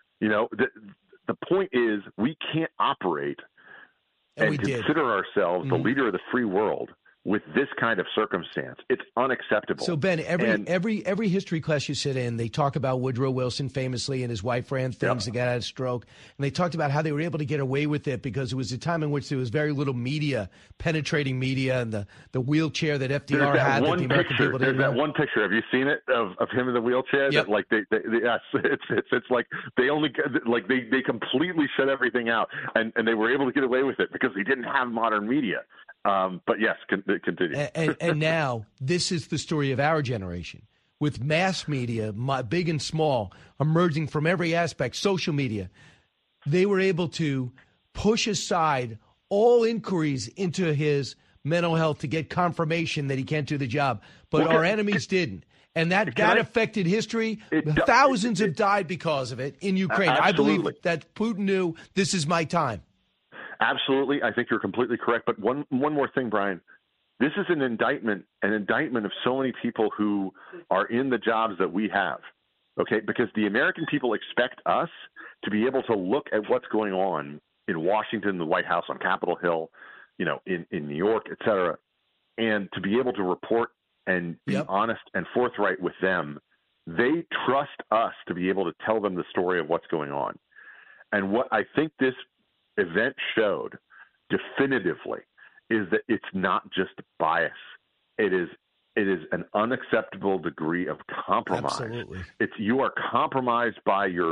The point is we can't operate and consider ourselves the leader of the free world with this kind of circumstance. It's unacceptable. So, Ben, every history class you sit in, they talk about Woodrow Wilson famously, and his wife ran things that got out of stroke. And they talked about how they were able to get away with it because it was a time in which there was very little media, penetrating media, and the wheelchair that FDR had that the American people didn't know. There's that one picture. Have you seen it of him in the wheelchair? Yep. That, like, it's like they only, like, they completely shut everything out, and they were able to get away with it because they didn't have modern media. But yes, continue. And now this is the story of our generation, with mass media, big and small, emerging from every aspect, social media. They were able to push aside all inquiries into his mental health to get confirmation that he can't do the job. But our enemies didn't. And that affected history. Thousands have died because of it in Ukraine. Absolutely. I believe that Putin knew this is my time. Absolutely. I think you're completely correct. But one more thing, Brian. This is an indictment of so many people who are in the jobs that we have, okay? Because the American people expect us to be able to look at what's going on in Washington, the White House, on Capitol Hill, in New York, et cetera, and to be able to report and be honest and forthright with them. They trust us to be able to tell them the story of what's going on. And what I think this event showed definitively is that it's not just bias. It is an unacceptable degree of compromise. Absolutely. You are compromised by your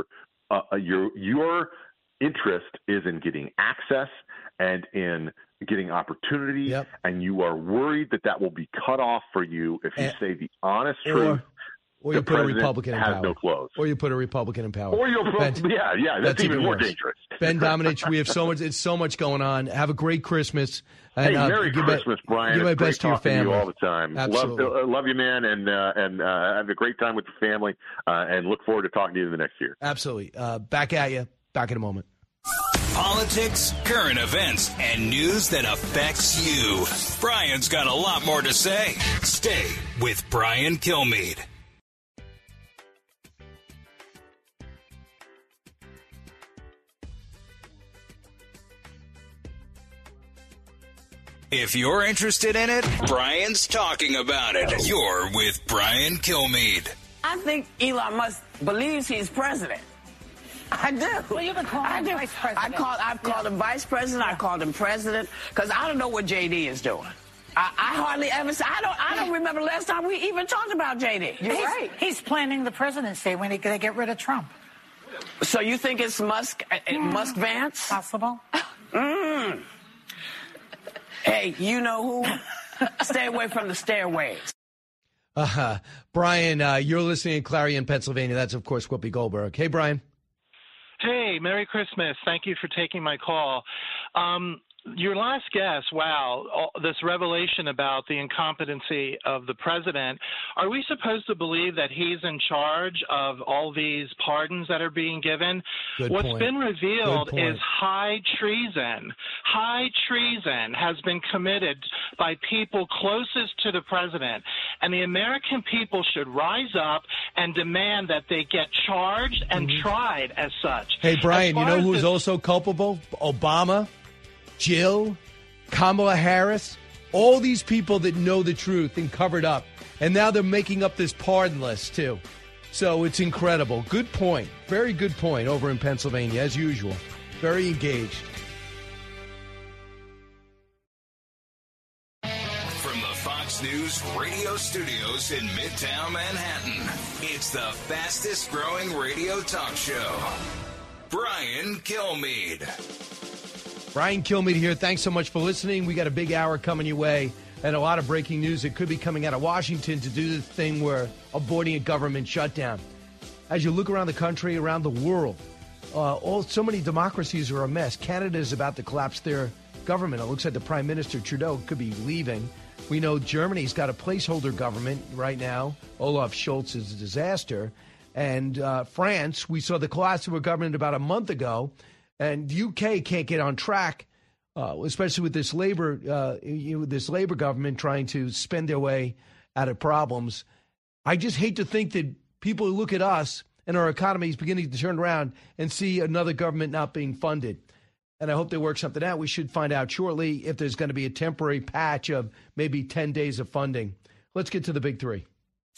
interest is in getting access and in getting opportunity, and you are worried that will be cut off for you if you say the honest truth. Or you put a Republican in power. No clothes. Or you put a Republican in power. Or you'll put, that's even more dangerous. Ben Domenech, we have so much going on. Have a great Christmas. And, Merry Christmas, Brian. Do my best to your family. You all the time. Absolutely. Love you, man, and have a great time with the family, and look forward to talking to you the next year. Absolutely. Back at you. Back in a moment. Politics, current events, and news that affects you. Brian's got a lot more to say. Stay with Brian Kilmeade. If you're interested in it, Brian's talking about it. You're with Brian Kilmeade. I think Elon Musk believes he's president. I do. Well, you've been calling him vice president. I've called him vice president. I called him president because I don't know what JD is doing. I hardly ever say. I don't remember the last time we even talked about JD. You're right. He's planning the presidency when they get rid of Trump. So you think it's Musk Vance? Possible. Hey, you know who? Stay away from the stairways. Brian, you're listening in Clarion, Pennsylvania. That's, of course, Whoopi Goldberg. Hey, Brian. Hey, Merry Christmas. Thank you for taking my call. Your last guest, wow, this revelation about the incompetency of the president, are we supposed to believe that he's in charge of all these pardons that are being given? What's been revealed is high treason. High treason has been committed by people closest to the president, and the American people should rise up and demand that they get charged and tried as such. Hey, Brian, you know who's also culpable? Obama. Jill, Kamala Harris, all these people that know the truth and covered up. And now they're making up this pardon list, too. So it's incredible. Good point. Very good point over in Pennsylvania, as usual. Very engaged. From the Fox News radio studios in Midtown Manhattan, it's the fastest growing radio talk show. Brian Kilmeade. Brian Kilmeade here. Thanks so much for listening. We got a big hour coming your way and a lot of breaking news that could be coming out of Washington to do the thing where avoiding a government shutdown. As you look around the country, around the world, so many democracies are a mess. Canada is about to collapse their government. It looks like the Prime Minister Trudeau could be leaving. We know Germany's got a placeholder government right now. Olaf Scholz is a disaster. And France, we saw the collapse of a government about a month ago. And the UK can't get on track, especially with this labor government trying to spend their way out of problems. I just hate to think that people who look at us and our economy is beginning to turn around and see another government not being funded. and I hope they work something out. We should find out shortly if there's going to be a temporary patch of maybe 10 days of funding. Let's get to the big three.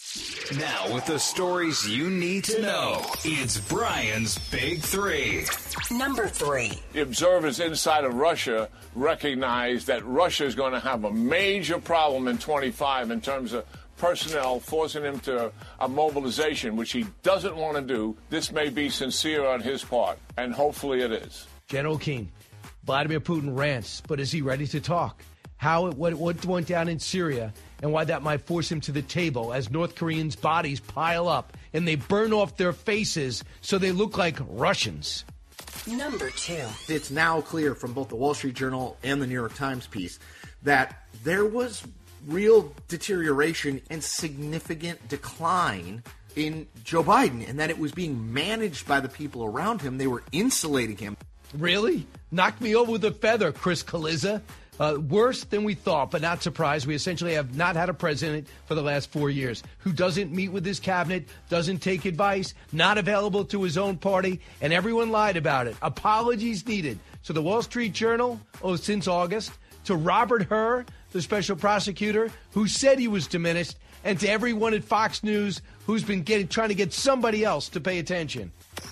Now, with the stories you need to know, it's Brian's Big Three. Number 3. The observers inside of Russia recognize that Russia is going to have a major problem in 25 in terms of personnel, forcing him to a mobilization, which he doesn't want to do. This may be sincere on his part, and hopefully it is. General Keane, Vladimir Putin rants, but is he ready to talk? What went down in Syria and why that might force him to the table as North Koreans' bodies pile up and they burn off their faces so they look like Russians. Number 2. It's now clear from both the Wall Street Journal and the New York Times piece that there was real deterioration and significant decline in Joe Biden, and that it was being managed by the people around him. They were insulating him. Really? Knocked me over with a feather, Chris Kaliza. Worse than we thought, but not surprised. We essentially have not had a president for the last 4 years who doesn't meet with his cabinet, doesn't take advice, not available to his own party, and everyone lied about it. Apologies needed. So the Wall Street Journal, since August, to Robert Hur, the special prosecutor, who said he was diminished, and to everyone at Fox News who's been trying to get somebody else to pay attention.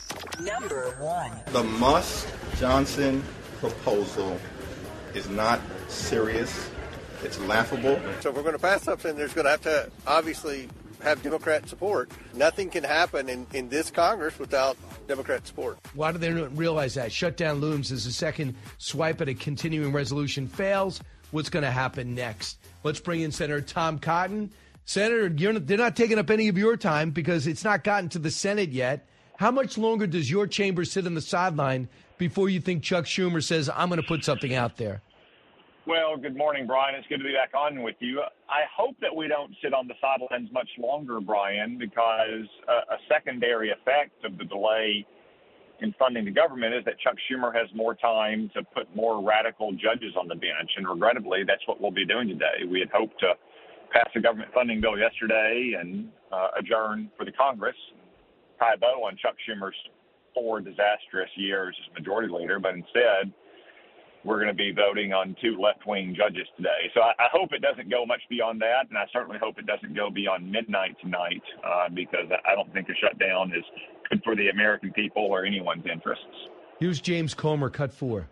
Number 1. The Musk-Johnson proposal is not serious. It's laughable. So if we're going to pass something, there's going to have to obviously have Democrat support. Nothing can happen in this Congress without Democrat support. Why do they not realize that? Shutdown looms as the second swipe at a continuing resolution fails. What's going to happen next? Let's bring in Senator Tom Cotton. Senator, they're not taking up any of your time because it's not gotten to the Senate yet. How much longer does your chamber sit on the sideline before you think Chuck Schumer says, I'm going to put something out there? Well, good morning, Brian. It's good to be back on with you. I hope that we don't sit on the sidelines much longer, Brian, because a secondary effect of the delay in funding the government is that Chuck Schumer has more time to put more radical judges on the bench. And regrettably, that's what we'll be doing today. We had hoped to pass a government funding bill yesterday and adjourn for the Congress, tie a bow on Chuck Schumer's 4 disastrous years as majority leader, but instead we're going to be voting on 2 left-wing judges today. So I hope it doesn't go much beyond that, and I certainly hope it doesn't go beyond midnight tonight because I don't think a shutdown is good for the American people or anyone's interests. Here's James Comer, cut 4.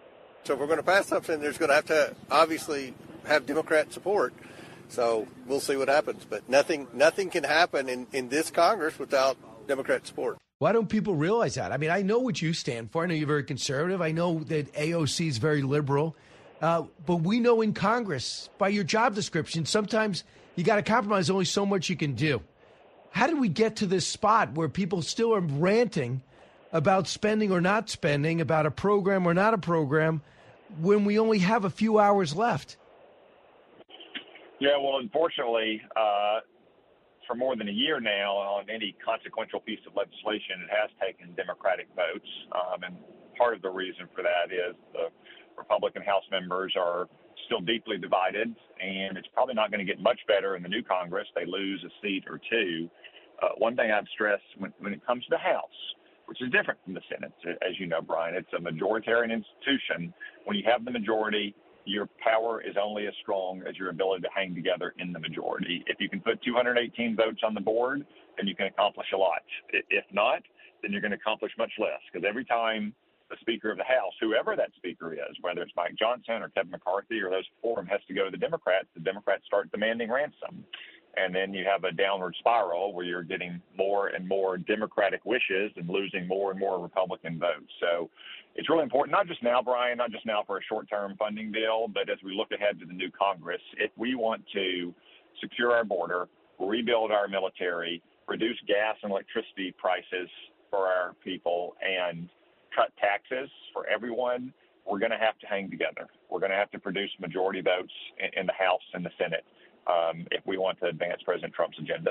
So if we're going to pass something, there's going to have to obviously have Democrat support. So we'll see what happens. But nothing can happen in this Congress without Democrat support. Why don't people realize that? I mean, I know what you stand for. I know you're very conservative. I know that AOC is very liberal. But we know in Congress, by your job description, sometimes you got to compromise. Only so much you can do. How did we get to this spot where people still are ranting about spending or not spending, about a program or not a program, when we only have a few hours left? Yeah, well, unfortunately, for more than a year now, on any consequential piece of legislation, it has taken Democratic votes. And part of the reason for that is the Republican House members are still deeply divided, and it's probably not going to get much better in the new Congress. They lose a seat or 2. One thing I've stressed when it comes to the House, which is different from the Senate, as you know, Brian, it's a majoritarian institution. When you have the majority, your power is only as strong as your ability to hang together in the majority. If you can put 218 votes on the board, then you can accomplish a lot. If not, then you're going to accomplish much less, because every time the Speaker of the House, whoever that Speaker is, whether it's Mike Johnson or Kevin McCarthy or those 4 has to go to the Democrats start demanding ransom. And then you have a downward spiral where you're getting more and more Democratic wishes and losing more and more Republican votes. So it's really important, not just now, Brian, not just now for a short-term funding bill, but as we look ahead to the new Congress, if we want to secure our border, rebuild our military, reduce gas and electricity prices for our people, and cut taxes for everyone, we're going to have to hang together. We're going to have to produce majority votes in the House and the Senate if we want to advance President Trump's agenda.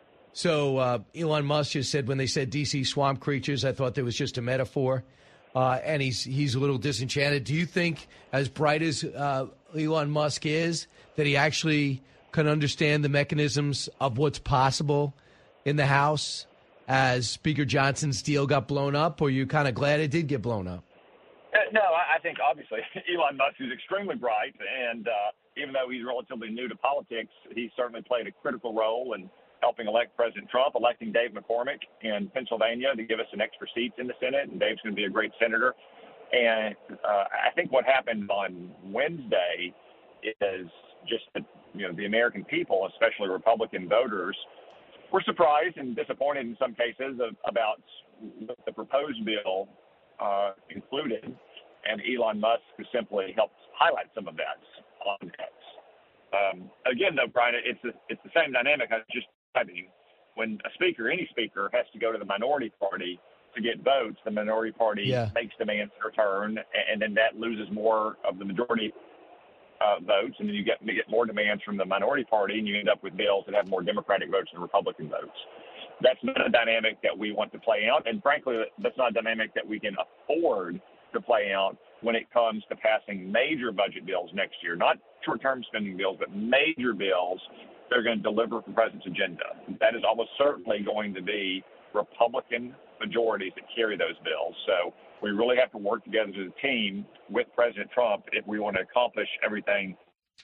So Elon Musk just said when they said D.C. swamp creatures, I thought that was just a metaphor, and he's a little disenchanted. Do you think, as bright as Elon Musk is, that he actually can understand the mechanisms of what's possible in the House as Speaker Johnson's deal got blown up, or are you kind of glad it did get blown up? No, I think obviously Elon Musk is extremely bright, and even though he's relatively new to politics, he certainly played a critical role in helping elect President Trump, electing Dave McCormick in Pennsylvania to give us an extra seat in the Senate, and Dave's going to be a great senator. And I think what happened on Wednesday is just that, the American people, especially Republican voters, were surprised and disappointed in some cases about the proposed bill included, and Elon Musk simply helped highlight some of that on X. Again, though, Brian, it's the same dynamic I was just describing. When any speaker has to go to the minority party to get votes, the minority party makes demands in return, and then that loses more of the majority votes, and then you get more demands from the minority party, and you end up with bills that have more Democratic votes than Republican votes. That's not a dynamic that we want to play out, and frankly, that's not a dynamic that we can afford to play out when it comes to passing major budget bills next year, not short-term spending bills, but major bills that are going to deliver the president's agenda. That is almost certainly going to be Republican majorities that carry those bills. So we really have to work together as a team with President Trump if we want to accomplish everything.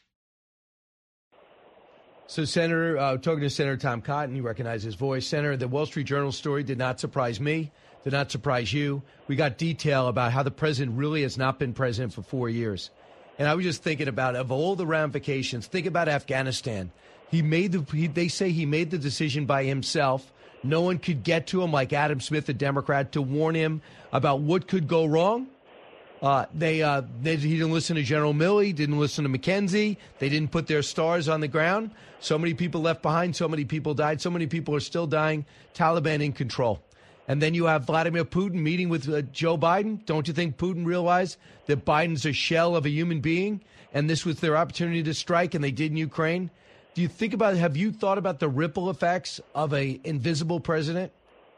So, Senator, talking to Senator Tom Cotton, you recognize his voice. Senator, the Wall Street Journal story did not surprise me, did not surprise you. We got detail about how the president really has not been president for 4 years. And I was just thinking about, of all the ramifications, think about Afghanistan. They say he made the decision by himself. No one could get to him like Adam Smith, the Democrat, to warn him about what could go wrong. He didn't listen to General Milley, didn't listen to McKenzie. They didn't put their stars on the ground. So many people left behind. So many people died. So many people are still dying. Taliban in control. And then you have Vladimir Putin meeting with Joe Biden. Don't you think Putin realized that Biden's a shell of a human being? And this was their opportunity to strike, and they did in Ukraine. Do you think have you thought about the ripple effects of an invisible president?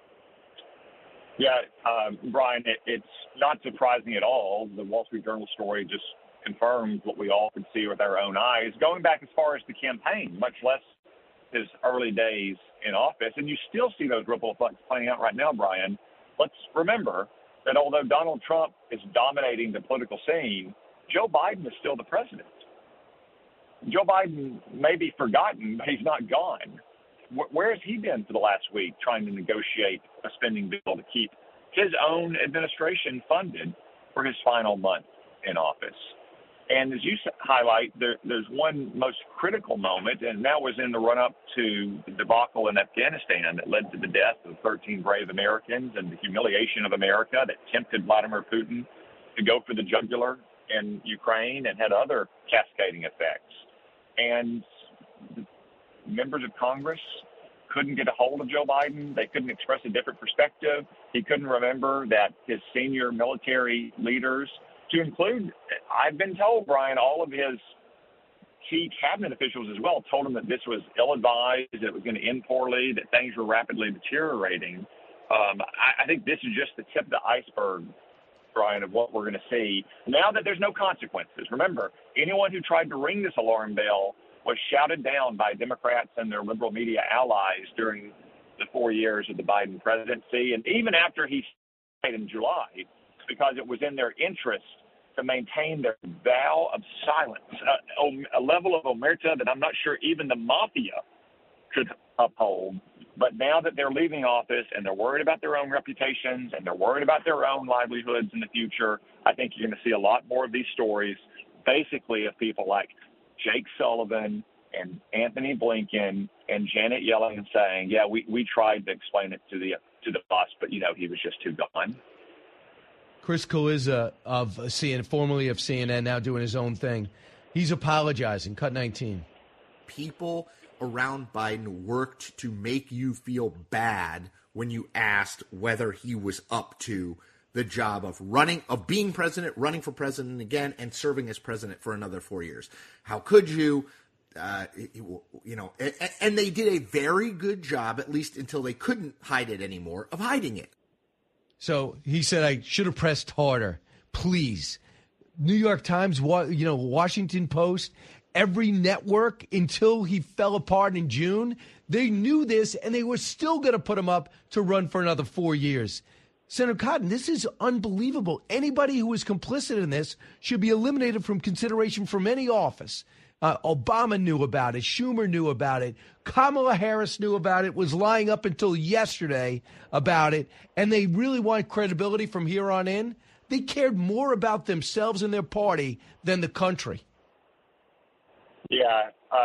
Yeah, Brian, it's not surprising at all. The Wall Street Journal story just confirms what we all could see with our own eyes, going back as far as the campaign, much less his early days in office. And you still see those ripple effects playing out right now, Brian. Let's remember that although Donald Trump is dominating the political scene, Joe Biden is still the president. Joe Biden may be forgotten, but he's not gone. Where has he been for the last week trying to negotiate a spending bill to keep his own administration funded for his final month in office? And as you highlight, there's one most critical moment, and that was in the run-up to the debacle in Afghanistan that led to the death of 13 brave Americans and the humiliation of America that tempted Vladimir Putin to go for the jugular in Ukraine and had other cascading effects. And members of Congress couldn't get a hold of Joe Biden. They couldn't express a different perspective. He couldn't remember that his senior military leaders, to include, I've been told, Brian, all of his key cabinet officials as well, told him that this was ill-advised, that it was going to end poorly, that things were rapidly deteriorating. I think this is just the tip of the iceberg, Brian, of what we're going to see now that there's no consequences. Remember, anyone who tried to ring this alarm bell was shouted down by Democrats and their liberal media allies during the 4 years of the Biden presidency. And even after he stayed in July, because it was in their interest to maintain their vow of silence, a level of omerta that I'm not sure even the mafia could uphold. But now that they're leaving office and they're worried about their own reputations and they're worried about their own livelihoods in the future, I think you're going to see a lot more of these stories, basically of people like Jake Sullivan and Anthony Blinken and Janet Yellen saying, yeah, we tried to explain it to the boss, but, he was just too gone. Chris Cillizza of CNN, formerly of CNN, now doing his own thing. He's apologizing. Cut 19. People around Biden worked to make you feel bad when you asked whether he was up to the job of being president, running for president again, and serving as president for another 4 years. How could you? And they did a very good job, at least until they couldn't hide it anymore, of hiding it. So he said, I should have pressed harder, please. New York Times, Washington Post, every network, until he fell apart in June, they knew this, and they were still going to put him up to run for another 4 years. Senator Cotton, this is unbelievable. Anybody who is complicit in this should be eliminated from consideration from any office. Obama knew about it. Schumer knew about it. Kamala Harris knew about it, was lying up until yesterday about it. And they really want credibility from here on in. They cared more about themselves and their party than the country. Yeah,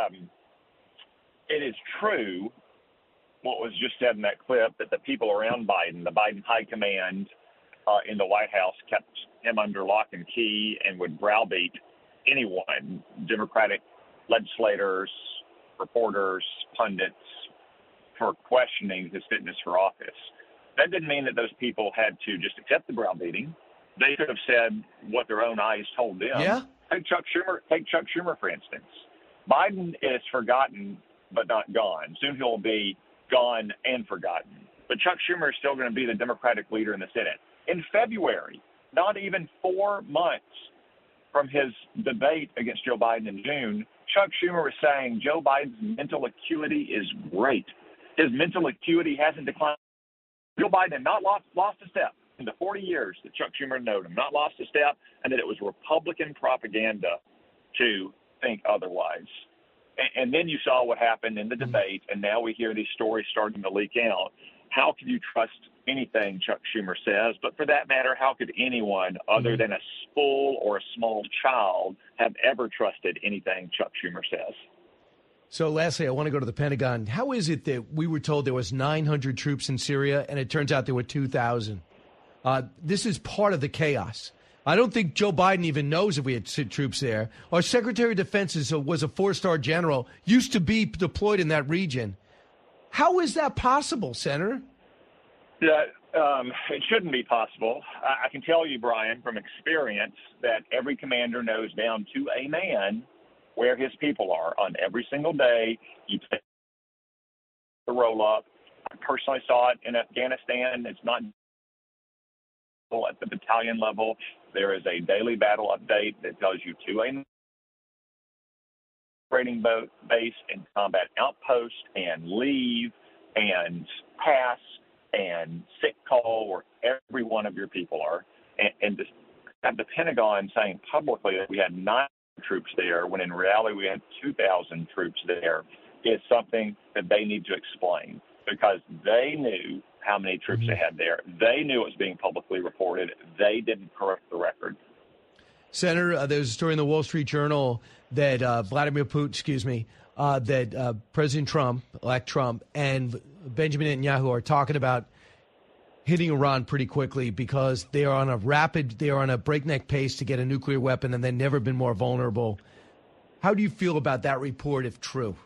it is true what was just said in that clip, that the people around Biden, the Biden high command in the White House, kept him under lock and key and would browbeat anyone, Democratic legislators, reporters, pundits, for questioning his fitness for office. That didn't mean that those people had to just accept the browbeating. They could have said what their own eyes told them. Yeah. Take Chuck Schumer, for instance. Biden is forgotten but not gone. Soon he'll be gone and forgotten. But Chuck Schumer is still going to be the Democratic leader in the Senate. In February, not even 4 months from his debate against Joe Biden in June, Chuck Schumer was saying Joe Biden's mental acuity is great. His mental acuity hasn't declined. Joe Biden had not lost a step in the 40 years that Chuck Schumer known him, not lost a step, and that it was Republican propaganda to think otherwise. And then you saw what happened in the debate, and now we hear these stories starting to leak out. How can you trust anything Chuck Schumer says? But for that matter, how could anyone other than a fool or a small child have ever trusted anything Chuck Schumer says? So lastly, I want to go to the Pentagon. How is it that we were told there was 900 troops in Syria, and it turns out there were 2,000? This is part of the chaos. I don't think Joe Biden even knows if we had troops there. Our Secretary of Defense was a 4-star general, used to be deployed in that region. How is that possible, Senator? Yeah, it shouldn't be possible. I can tell you, Brian, from experience, that every commander knows down to a man where his people are on every single day. You take the roll-up. I personally saw it in Afghanistan. It's not at the battalion level. There is a daily battle update that tells you to a operating base and combat outpost and leave and pass and sick call where every one of your people are. And to have the Pentagon saying publicly that we had 9 troops there when in reality we had 2,000 troops there is something that they need to explain, because they knew how many troops they had there. They knew it was being publicly reported. They didn't correct the record. Senator, there's a story in the Wall Street Journal that that President Trump, and Benjamin Netanyahu are talking about hitting Iran pretty quickly because they are on a breakneck pace to get a nuclear weapon, and they've never been more vulnerable. How do you feel about that report, if true?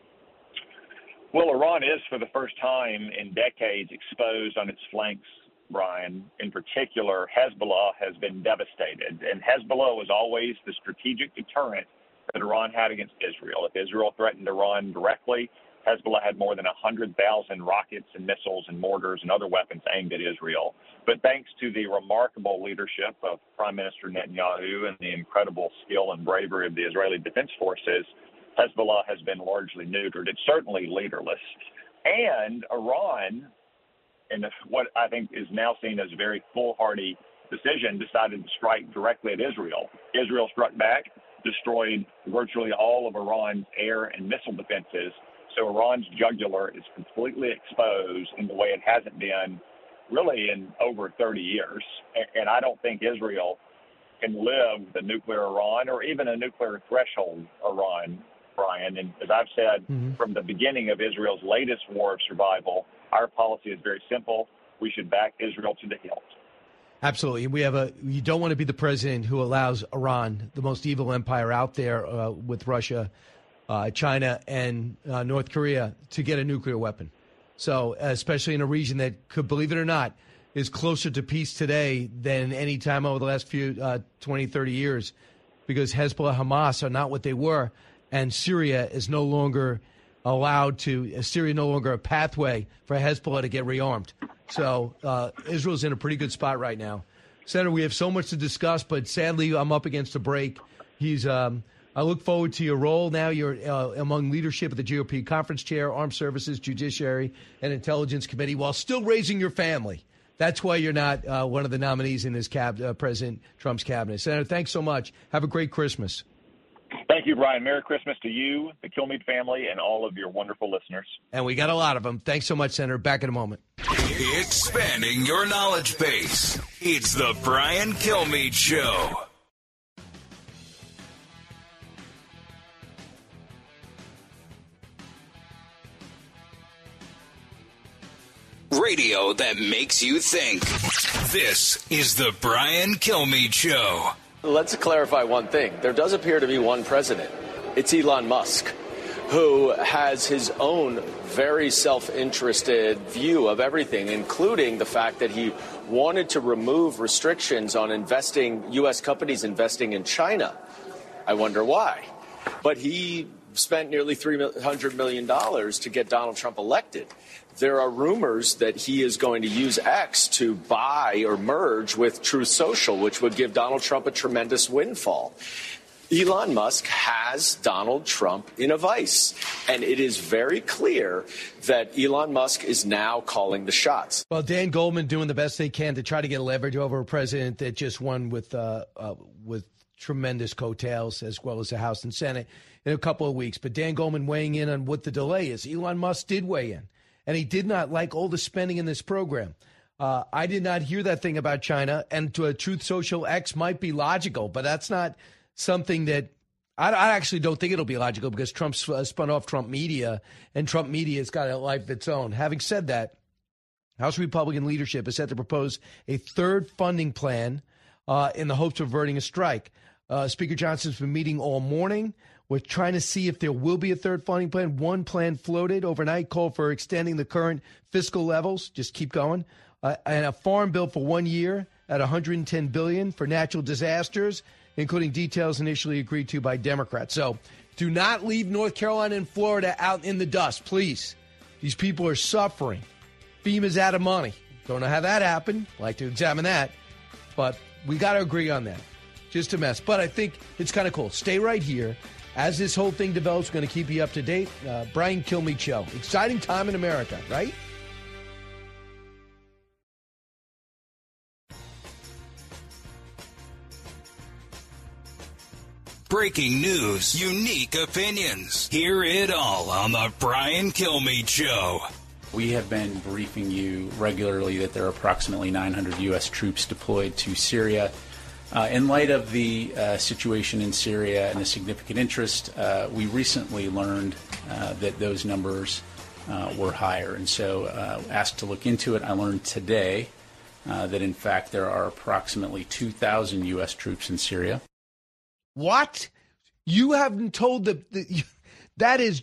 Well, Iran is, for the first time in decades, exposed on its flanks, Brian. In particular, Hezbollah has been devastated. And Hezbollah was always the strategic deterrent that Iran had against Israel. If Israel threatened Iran directly, Hezbollah had more than 100,000 rockets and missiles and mortars and other weapons aimed at Israel. But thanks to the remarkable leadership of Prime Minister Netanyahu and the incredible skill and bravery of the Israeli Defense Forces, Hezbollah has been largely neutered. It's certainly leaderless. And Iran, in what I think is now seen as a very foolhardy decision, decided to strike directly at Israel. Israel struck back, destroyed virtually all of Iran's air and missile defenses. So Iran's jugular is completely exposed in the way it hasn't been really in over 30 years. And I don't think Israel can live the nuclear Iran or even a nuclear threshold Iran, Brian. And as I've said from the beginning of Israel's latest war of survival, our policy is very simple. We should back Israel to the hilt. Absolutely. You don't want to be the president who allows Iran, the most evil empire out there with Russia, China, and North Korea, to get a nuclear weapon. So especially in a region that could, believe it or not, is closer to peace today than any time over the last few 20, 30 years, because Hezbollah, Hamas are not what they were. And Syria is no longer Syria no longer a pathway for Hezbollah to get rearmed. So Israel's in a pretty good spot right now. Senator, we have so much to discuss, but sadly I'm up against a break. I look forward to your role now. You're among leadership of the GOP conference chair, Armed Services, Judiciary, and Intelligence Committee, while still raising your family. That's why you're not one of the nominees in his President Trump's cabinet. Senator, thanks so much. Have a great Christmas. Thank you, Brian. Merry Christmas to you, the Kilmeade family, and all of your wonderful listeners. And we got a lot of them. Thanks so much, Senator. Back in a moment. Expanding your knowledge base. It's the Brian Kilmeade Show. Radio that makes you think. This is the Brian Kilmeade Show. Let's clarify one thing. There does appear to be one president. It's Elon Musk, who has his own very self-interested view of everything, including the fact that he wanted to remove restrictions on U.S. companies investing in China. I wonder why. But he spent nearly $300 million to get Donald Trump elected. There are rumors that he is going to use X to buy or merge with Truth Social, which would give Donald Trump a tremendous windfall. Elon Musk has Donald Trump in a vice, and it is very clear that Elon Musk is now calling the shots. Well, Dan Goldman doing the best they can to try to get leverage over a president that just won with tremendous coattails, as well as the House and Senate in a couple of weeks. But Dan Goldman weighing in on what the delay is. Elon Musk did weigh in, and he did not like all the spending in this program. I did not hear that thing about China, and to a Truth Social X might be logical, but that's not something that I actually don't think it'll be logical, because Trump spun off Trump Media, and Trump Media has got a life of its own. Having said that, House Republican leadership is set to propose a third funding plan in the hopes of averting a strike. Speaker Johnson's been meeting all morning. We're trying to see if there will be a third funding plan. One plan floated overnight, called for extending the current fiscal levels. Just keep going. And a farm bill for 1 year at $110 billion for natural disasters, including details initially agreed to by Democrats. So do not leave North Carolina and Florida out in the dust, please. These people are suffering. FEMA's out of money. Don't know how that happened. Like to examine that. But we got to agree on that. Just a mess. But I think it's kind of cool. Stay right here. As this whole thing develops, we're going to keep you up to date. Brian Kilmeade Show. Exciting time in America, right? Breaking news, unique opinions. Hear it all on the Brian Kilmeade Show. We have been briefing you regularly that there are approximately 900 U.S. troops deployed to Syria. In light of the situation in Syria and the significant interest, we recently learned that those numbers were higher. And so asked to look into it. I learned today that, in fact, there are approximately 2,000 U.S. troops in Syria. What? You haven't told that is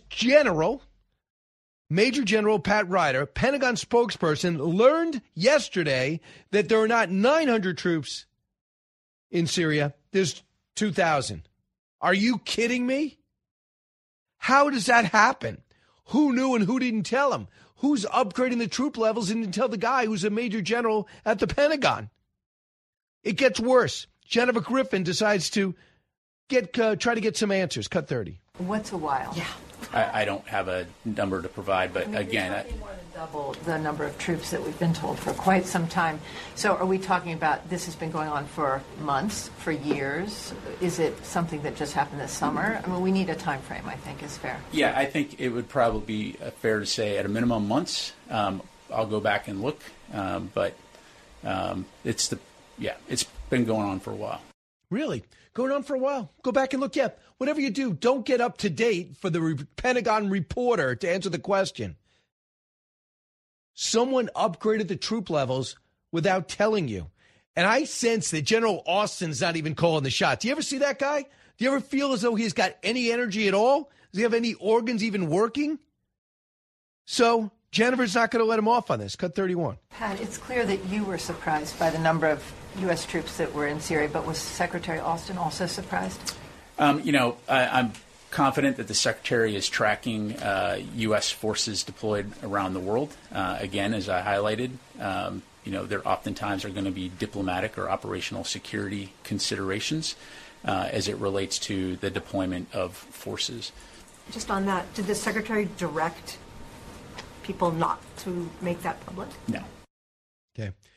Major General Pat Ryder, Pentagon spokesperson, learned yesterday that there are not 900 troops in Syria. There's 2,000. Are you kidding me? How does that happen? Who knew and who didn't tell him? Who's upgrading the troop levels and didn't tell the guy who's a major general at the Pentagon? It gets worse. Jennifer Griffin decides to try to get some answers. Cut 30. What's a while? Yeah. I don't have a number to provide, but again, more than double the number of troops that we've been told for quite some time. So are we talking about this has been going on for months, for years? Is it something that just happened this summer? I mean, we need a time frame, I think, is fair. Yeah, I think it would probably be fair to say at a minimum months. I'll go back and look, but it's been going on for a while. Really? Going on for a while. Go back and look. Yeah, whatever you do, don't get up to date for the Pentagon reporter to answer the question. Someone upgraded the troop levels without telling you. And I sense that General Austin's not even calling the shots. Do you ever see that guy? Do you ever feel as though he's got any energy at all? Does he have any organs even working? So Jennifer's not going to let him off on this. Cut 31. Pat, it's clear that you were surprised by the number of U.S. troops that were in Syria, but was Secretary Austin also surprised? I'm confident that the Secretary is tracking U.S. forces deployed around the world. Again, as I highlighted, there oftentimes are going to be diplomatic or operational security considerations as it relates to the deployment of forces. Just on that, did the Secretary direct people not to make that public? No. Okay.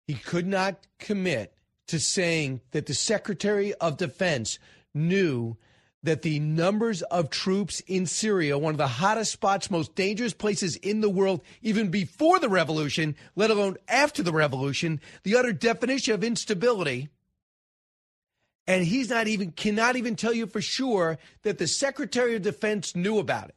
He could not commit to saying that the Secretary of Defense knew that the numbers of troops in Syria, one of the hottest spots, most dangerous places in the world, even before the revolution, let alone after the revolution, the utter definition of instability. And he's cannot even tell you for sure that the Secretary of Defense knew about it.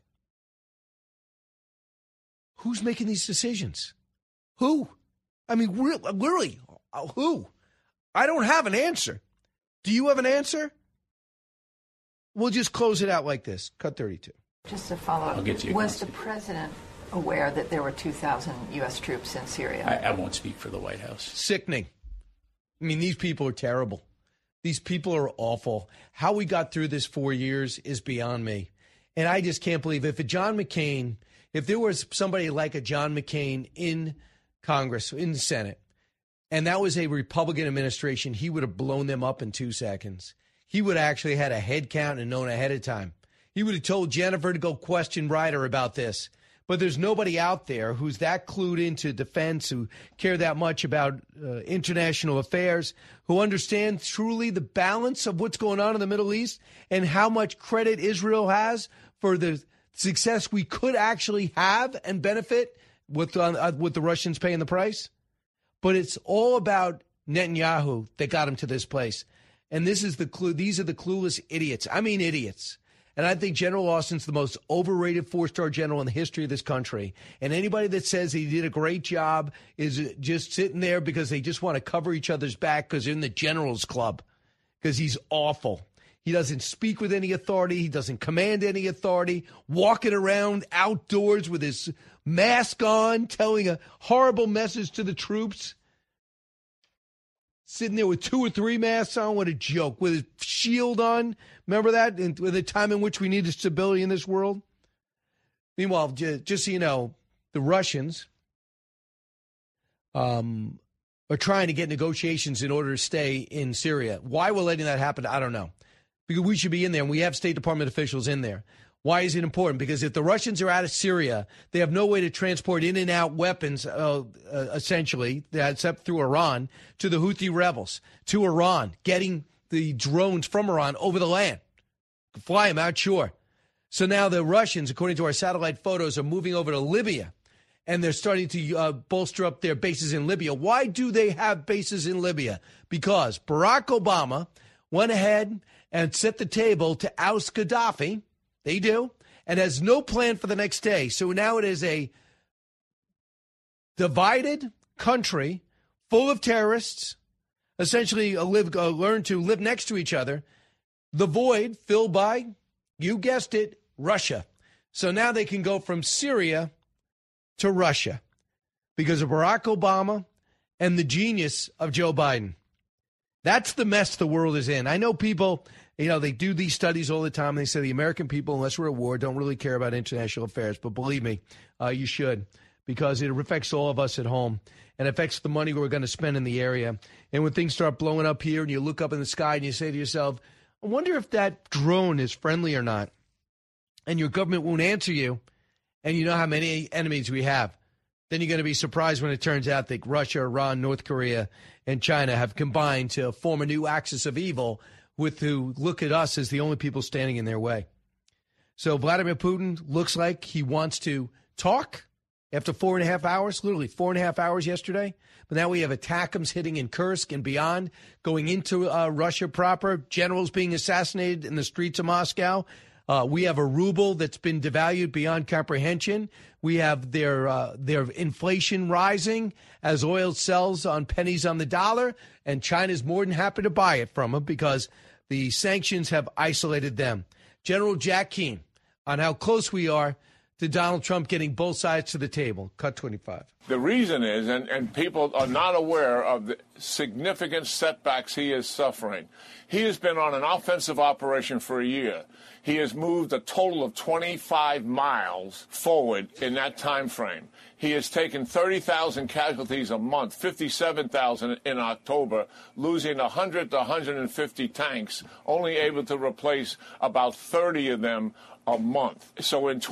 Who's making these decisions? Who? I mean, literally, who? I don't have an answer. Do you have an answer? We'll just close it out like this. Cut 32. Just to follow up, was the president aware that there were 2,000 U.S. troops in Syria? I won't speak for the White House. Sickening. I mean, these people are terrible. These people are awful. How we got through this 4 years is beyond me. And I just can't believe if there was somebody like a John McCain in Congress, in the Senate, and that was a Republican administration, he would have blown them up in 2 seconds. He would have actually had a head count and known ahead of time. He would have told Jennifer to go question Ryder about this. But there's nobody out there who's that clued into defense, who care that much about international affairs, who understands truly the balance of what's going on in the Middle East and how much credit Israel has for the success we could actually have and benefit with the Russians paying the price. But it's all about Netanyahu that got him to this place. And this is the clue. These are the clueless idiots. I mean, idiots. And I think General Austin's the most overrated 4-star general in the history of this country. And anybody that says he did a great job is just sitting there because they just want to cover each other's back because they're in the general's club, because he's awful. He doesn't speak with any authority. He doesn't command any authority, walking around outdoors with his mask on, telling a horrible message to the troops. Sitting there with 2 or 3 masks on, what a joke, with his shield on. Remember that? With the time in which we needed stability in this world? Meanwhile, just so you know, the Russians are trying to get negotiations in order to stay in Syria. Why we're letting that happen, I don't know. Because we should be in there, and we have State Department officials in there. Why is it important? Because if the Russians are out of Syria, they have no way to transport in and out weapons, essentially, except through Iran, to the Houthi rebels, to Iran, getting the drones from Iran over the land, fly them out shore. So now the Russians, according to our satellite photos, are moving over to Libya, and they're starting to bolster up their bases in Libya. Why do they have bases in Libya? Because Barack Obama went ahead and set the table to oust Gaddafi. They do, and has no plan for the next day. So now it is a divided country full of terrorists, essentially learn to live next to each other. The void filled by, you guessed it, Russia. So now they can go from Syria to Russia because of Barack Obama and the genius of Joe Biden. That's the mess the world is in. I know people, they do these studies all the time. They say the American people, unless we're at war, don't really care about international affairs. But believe me, you should, because it affects all of us at home and affects the money we're going to spend in the area. And when things start blowing up here and you look up in the sky and you say to yourself, I wonder if that drone is friendly or not. And your government won't answer you. And you know how many enemies we have. Then you're going to be surprised when it turns out that Russia, Iran, North Korea, and China have combined to form a new axis of evil who look at us as the only people standing in their way. So Vladimir Putin looks like he wants to talk after 4.5 hours, literally 4.5 hours yesterday. But now we have ATACMS hitting in Kursk and beyond, going into Russia proper, generals being assassinated in the streets of Moscow. We have a ruble that's been devalued beyond comprehension. We have their inflation rising as oil sells on pennies on the dollar, and China's more than happy to buy it from them because the sanctions have isolated them. General Jack Keane on how close we are to Donald Trump getting both sides to the table. Cut 25. The reason is, and people are not aware of the significant setbacks he is suffering. He has been on an offensive operation for a year. He has moved a total of 25 miles forward in that time frame. He has taken 30,000 casualties a month, 57,000 in October, losing 100 to 150 tanks, only able to replace about 30 of them a month. So in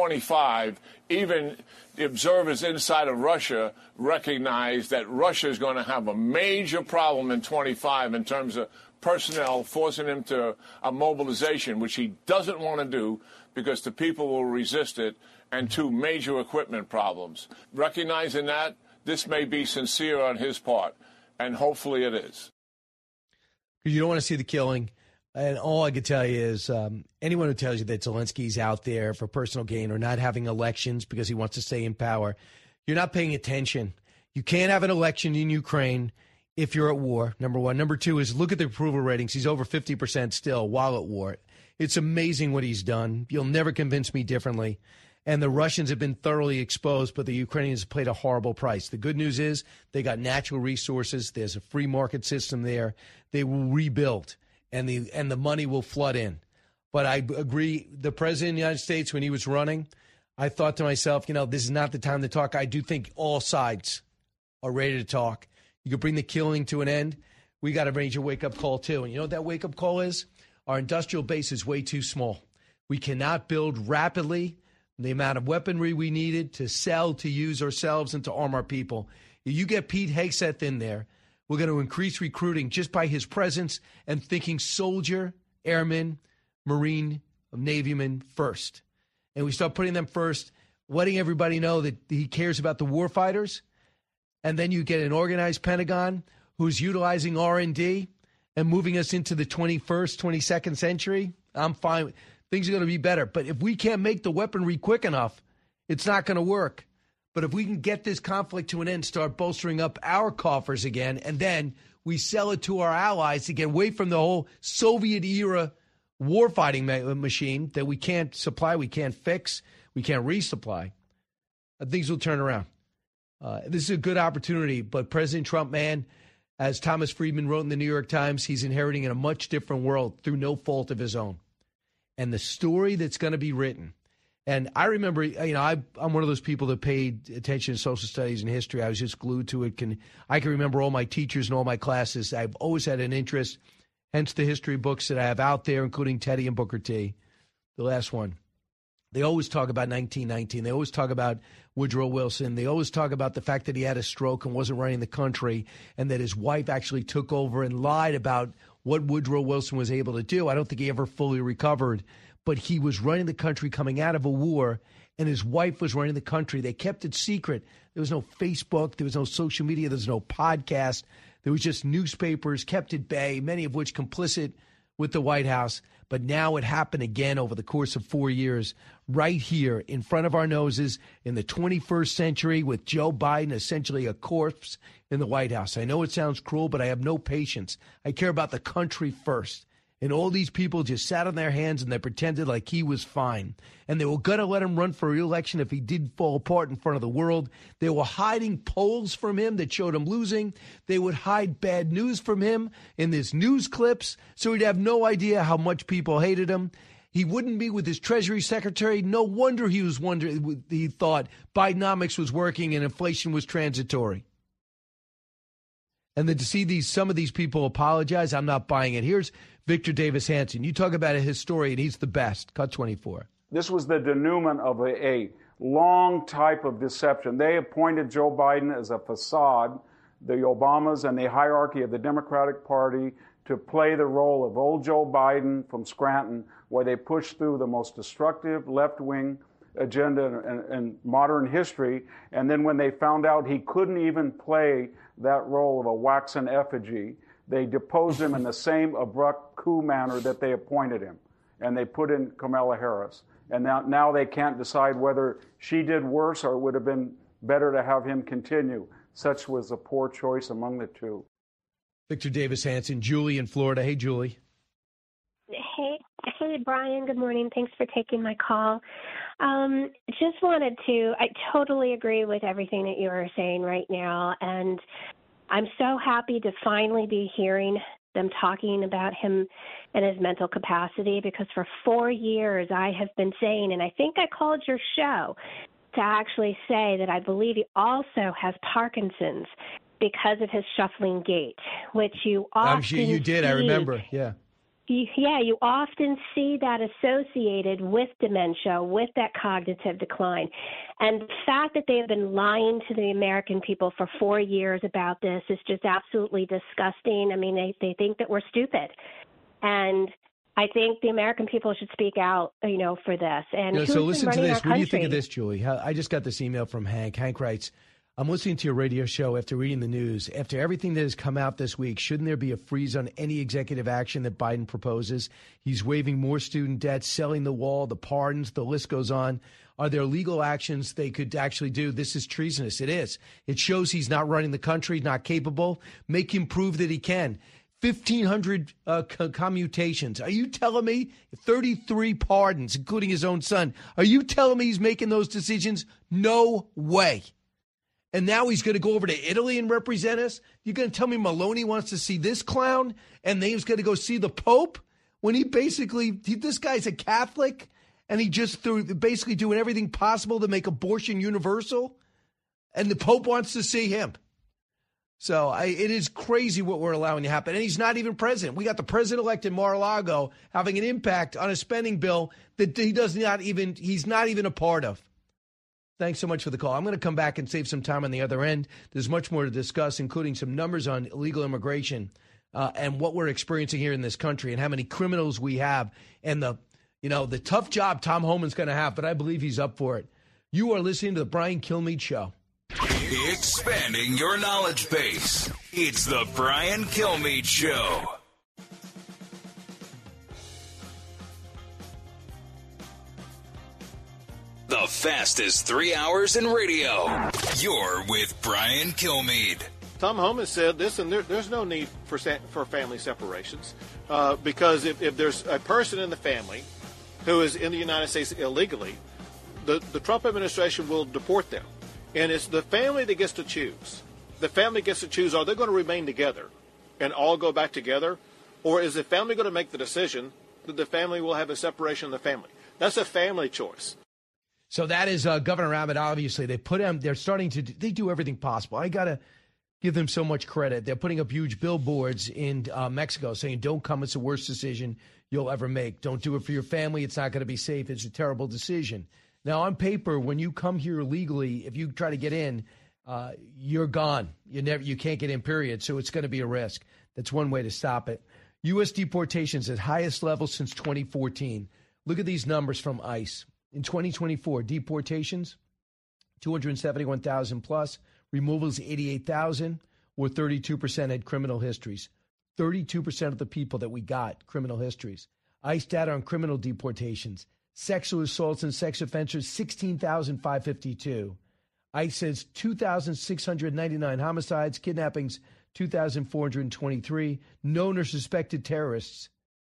2025, even the observers inside of Russia recognize that Russia is going to have a major problem in 25 in terms of personnel, forcing him to a mobilization, which he doesn't want to do because the people will resist it, and two major equipment problems. Recognizing that, this may be sincere on his part, and hopefully it is. Because you don't want to see the killing. And all I can tell you is anyone who tells you that Zelensky's out there for personal gain or not having elections because he wants to stay in power, you're not paying attention. You can't have an election in Ukraine if you're at war, number one. Number two is look at the approval ratings. He's over 50% still while at war. It's amazing what he's done. You'll never convince me differently. And the Russians have been thoroughly exposed, but the Ukrainians paid a horrible price. The good news is they got natural resources. There's a free market system there. They will rebuild, and the money will flood in. But I agree, the president of the United States, when he was running, I thought to myself, this is not the time to talk. I do think all sides are ready to talk. You could bring the killing to an end. We got to arrange a wake-up call, too. And you know what that wake-up call is? Our industrial base is way too small. We cannot build rapidly the amount of weaponry we needed to sell, to use ourselves, and to arm our people. If you get Pete Hegseth in there, we're going to increase recruiting just by his presence and thinking soldier, airman, Marine, Navyman first. And we start putting them first, letting everybody know that he cares about the warfighters. And then you get an organized Pentagon who's utilizing R&D and moving us into the 21st, 22nd century. I'm fine. Things are going to be better. But if we can't make the weaponry quick enough, it's not going to work. But if we can get this conflict to an end, start bolstering up our coffers again, and then we sell it to our allies to get away from the whole Soviet-era warfighting machine that we can't supply, we can't fix, we can't resupply, things will turn around. This is a good opportunity, but President Trump, man, as Thomas Friedman wrote in the New York Times, he's inheriting in a much different world through no fault of his own. And the story that's going to be written, and I remember, I'm one of those people that paid attention to social studies and history. I was just glued to it. I can remember all my teachers and all my classes. I've always had an interest, hence the history books that I have out there, including Teddy and Booker T, the last one. They always talk about 1919. They always talk about Woodrow Wilson. They always talk about the fact that he had a stroke and wasn't running the country, and that his wife actually took over and lied about what Woodrow Wilson was able to do. I don't think he ever fully recovered, but he was running the country coming out of a war, and his wife was running the country. They kept it secret. There was no Facebook. There was no social media. There was no podcast. There was just newspapers kept at bay, many of which complicit with the White House. But now it happened again over the course of 4 years, right here in front of our noses in the 21st century with Joe Biden essentially a corpse in the White House. I know it sounds cruel, but I have no patience. I care about the country first. And all these people just sat on their hands and they pretended like he was fine. And they were going to let him run for re-election if he did fall apart in front of the world. They were hiding polls from him that showed him losing. They would hide bad news from him in these news clips so he'd have no idea how much people hated him. He wouldn't be with his Treasury Secretary. No wonder he thought Bidenomics was working and inflation was transitory. And then to see some of these people apologize, I'm not buying it. Here's Victor Davis Hanson. You talk about a historian. He's the best. Cut 24. This was the denouement of a long type of deception. They appointed Joe Biden as a facade, the Obamas and the hierarchy of the Democratic Party, to play the role of old Joe Biden from Scranton, where they pushed through the most destructive left-wing agenda in modern history. And then when they found out he couldn't even play that role of a waxen effigy, they deposed him in the same abrupt coup manner that they appointed him. And they put in Kamala Harris. And now they can't decide whether she did worse or it would have been better to have him continue. Such was a poor choice among the two. Victor Davis Hanson, Julie in Florida. Hey, Julie. Hey, Brian. Good morning. Thanks for taking my call. I totally agree with everything that you are saying right now. And I'm so happy to finally be hearing them talking about him and his mental capacity, because for 4 years I have been saying, and I think I called your show to actually say that I believe he also has Parkinson's because of his shuffling gait, which you often I'm sure you did. I remember. Yeah. You often see that associated with dementia, with that cognitive decline. And the fact that they have been lying to the American people for 4 years about this is just absolutely disgusting. I mean, they think that we're stupid. And I think the American people should speak out, for this. And so listen to this. What do you think of this, Julie? I just got this email from Hank. Hank writes, I'm listening to your radio show after reading the news. After everything that has come out this week, shouldn't there be a freeze on any executive action that Biden proposes? He's waiving more student debt, selling the wall, the pardons, the list goes on. Are there legal actions they could actually do? This is treasonous. It is. It shows he's not running the country, not capable. Make him prove that he can. 1,500 commutations. Are you telling me 33 pardons, including his own son? Are you telling me he's making those decisions? No way. And now he's going to go over to Italy and represent us? You're going to tell me Maloney wants to see this clown and then he's going to go see the Pope? When this guy's a Catholic and he just basically doing everything possible to make abortion universal? And the Pope wants to see him. So it is crazy what we're allowing to happen. And he's not even president. We got the president-elect in Mar-a-Lago having an impact on a spending bill that he's not even a part of. Thanks so much for the call. I'm going to come back and save some time on the other end. There's much more to discuss, including some numbers on illegal immigration and what we're experiencing here in this country and how many criminals we have and the tough job Tom Homan's going to have, but I believe he's up for it. You are listening to the Brian Kilmeade Show. Expanding your knowledge base. It's the Brian Kilmeade Show. The fastest 3 hours in radio. You're with Brian Kilmeade. Tom Homan said this, and there's no need for family separations because if there's a person in the family who is in the United States illegally, the Trump administration will deport them. And it's the family that gets to choose. The family gets to choose, are they going to remain together and all go back together? Or is the family going to make the decision that the family will have a separation of the family? That's a family choice. So that is Governor Abbott. Obviously, they do everything possible. I got to give them so much credit. They're putting up huge billboards in Mexico saying, don't come. It's the worst decision you'll ever make. Don't do it for your family. It's not going to be safe. It's a terrible decision. Now, on paper, when you come here legally, if you try to get in, you're gone. You can't get in, period. So it's going to be a risk. That's one way to stop it. U.S. deportations at highest level since 2014. Look at these numbers from ICE. In 2024, deportations, 271,000 plus. Removals, 88,000, or 32% had criminal histories. 32% of the people that we got, criminal histories. ICE data on criminal deportations. Sexual assaults and sex offenders, 16,552. ICE says 2,699 homicides, kidnappings, 2,423. Known or suspected terrorists,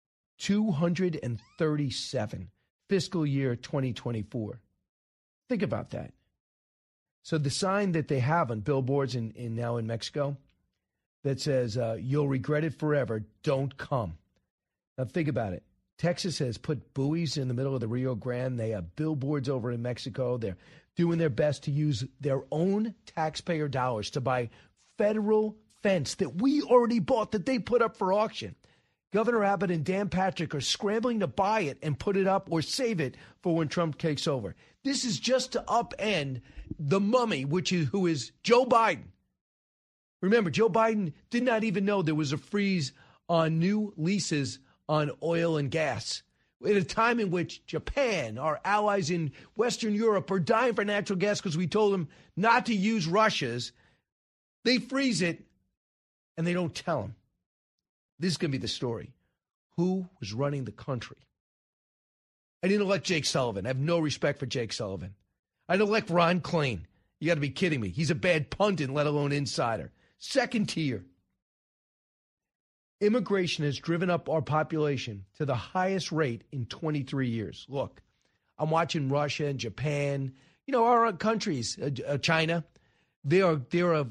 237. Fiscal year 2024. Think about that. So the sign that they have on billboards now in Mexico that says, you'll regret it forever, don't come. Now think about it. Texas has put buoys in the middle of the Rio Grande. They have billboards over in Mexico. They're doing their best to use their own taxpayer dollars to buy federal fence that we already bought, that they put up for auction. Governor Abbott and Dan Patrick are scrambling to buy it and put it up or save it for when Trump takes over. This is just to upend the mummy, who is Joe Biden. Remember, Joe Biden did not even know there was a freeze on new leases on oil and gas. At a time in which Japan, our allies in Western Europe, are dying for natural gas because we told them not to use Russia's, they freeze it and they don't tell them. This is going to be the story. Who was running the country? I didn't elect Jake Sullivan. I have no respect for Jake Sullivan. I didn't elect Ron Klain. You got to be kidding me. He's a bad pundit, let alone insider. Second tier. Immigration has driven up our population to the highest rate in 23 years. Look, I'm watching Russia and Japan, our countries, China. They are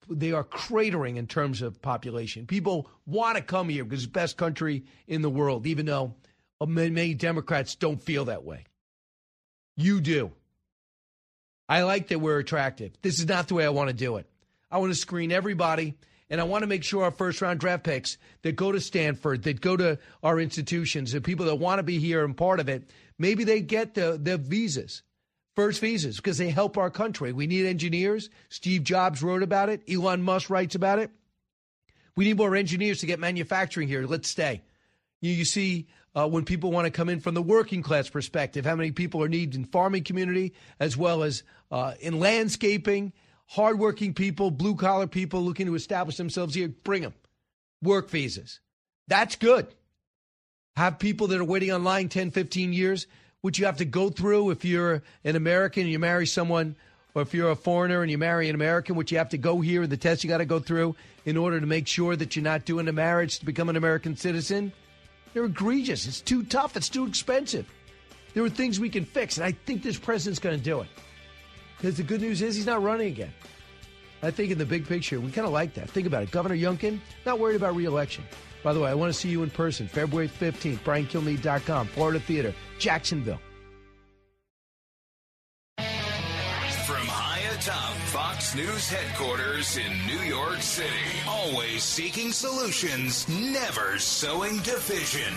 they are cratering in terms of population. People want to come here because it's the best country in the world, even though many Democrats don't feel that way. You do. I like that we're attractive. This is not the way I want to do it. I want to screen everybody, and I want to make sure our first-round draft picks that go to Stanford, that go to our institutions, the people that want to be here and part of it, maybe they get the visas, first visas, because they help our country. We need engineers. Steve Jobs wrote about it. Elon Musk writes about it. We need more engineers to get manufacturing here. Let's stay. You see when people want to come in from the working class perspective, how many people are needed in farming community as well as in landscaping, hardworking people, blue-collar people looking to establish themselves here. Bring them. Work visas. That's good. Have people that are waiting online 10, 15 years, which you have to go through if you're an American and you marry someone, or if you're a foreigner and you marry an American, which you have to go here, the test you got to go through in order to make sure that you're not doing a marriage to become an American citizen. They're egregious. It's too tough. It's too expensive. There are things we can fix, and I think this president's going to do it. Because the good news is he's not running again. I think in the big picture, we kind of like that. Think about it. Governor Youngkin, not worried about re-election. By the way, I want to see you in person, February 15th, BrianKilmeade.com, Florida Theater, Jacksonville. From high atop Fox News headquarters in New York City, always seeking solutions, never sowing division.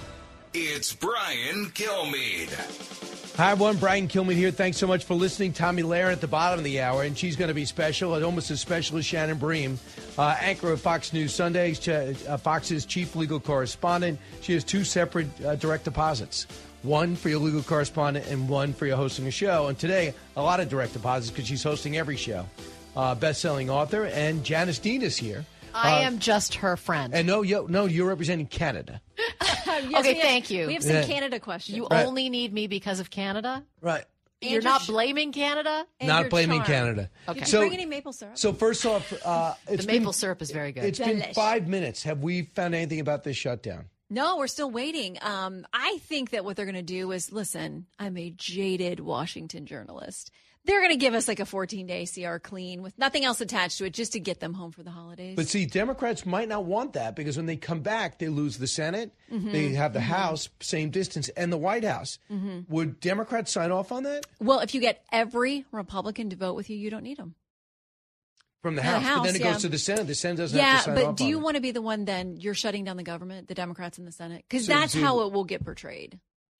It's Brian Kilmeade. Hi, everyone. Brian Kilmeade here. Thanks so much for listening. Tommy Lahren at the bottom of the hour, and she's going to be special, almost as special as Shannon Bream, anchor of Fox News Sundays, Fox's chief legal correspondent. She has two separate direct deposits, one for your legal correspondent and one for your hosting a show. And today, a lot of direct deposits because she's hosting every show. Best-selling author, and Janice Dean is here. I am just her friend. And no, you're representing Canada. Yes, okay, thank you. We have some Canada questions. You only need me because of Canada? Right. You're not blaming Canada? Not blaming Canada. Okay. Did you bring any maple syrup? So first off, the maple syrup is very good. It's been 5 minutes. Have we found anything about this shutdown? No, we're still waiting. I think that what they're going to do is, listen, I'm a jaded Washington journalist. They're going to give us like a 14-day CR clean with nothing else attached to it just to get them home for the holidays. But see, Democrats might not want that because when they come back, they lose the Senate. Mm-hmm. They have the House, same distance, and the White House. Mm-hmm. Would Democrats sign off on that? Well, if you get every Republican to vote with you, you don't need them. From the House, but then it goes to the Senate. The Senate doesn't have to sign off on it. Yeah, but do you want to be the one then you're shutting down the government, the Democrats in the Senate? Because that's how it will get portrayed.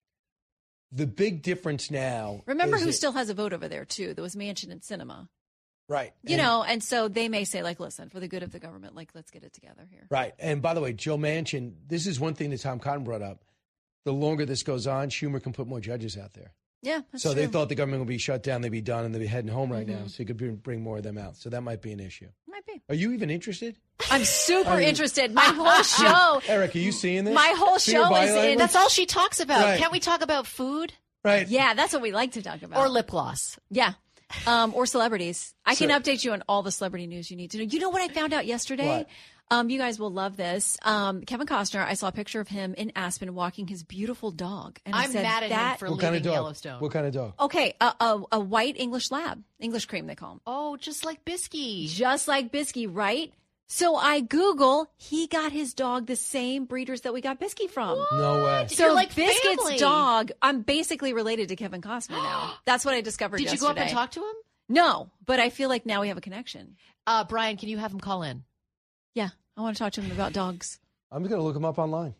The big difference now. Remember who still has a vote over there, too? There was Manchin and Sinema. Right. And so they may say, like, listen, for the good of the government, like, let's get it together here. Right. And by the way, Joe Manchin, this is one thing that Tom Cotton brought up. The longer this goes on, Schumer can put more judges out there. Yeah, that's so true. They thought the government would be shut down, they'd be done, and they'd be heading home right now. So you could bring more of them out. So that might be an issue. Might be. Are you even interested? I'm super interested. My whole show. Eric, are you seeing this? My whole show is in. That's all she talks about. Right. Can't we talk about food? Right. Yeah, that's what we like to talk about. Or lip gloss. Yeah. Or celebrities. I can update you on all the celebrity news you need to know. You know what I found out yesterday? You guys will love this. Kevin Costner, I saw a picture of him in Aspen walking his beautiful dog. And I'm mad at him for leaving Yellowstone. What kind of dog? Okay, a white English lab. English cream, they call him. Oh, just like Bisky. Just like Bisky, right? So I Google, he got his dog the same breeders that we got Bisky from. What? No way. So you're like Biscuit's family. dog, I'm basically related to Kevin Costner now. That's what I discovered yesterday. Did you go up and talk to him? No, but I feel like now we have a connection. Brian, can you have him call in? Yeah, I want to talk to him about dogs. I'm going to look him up online.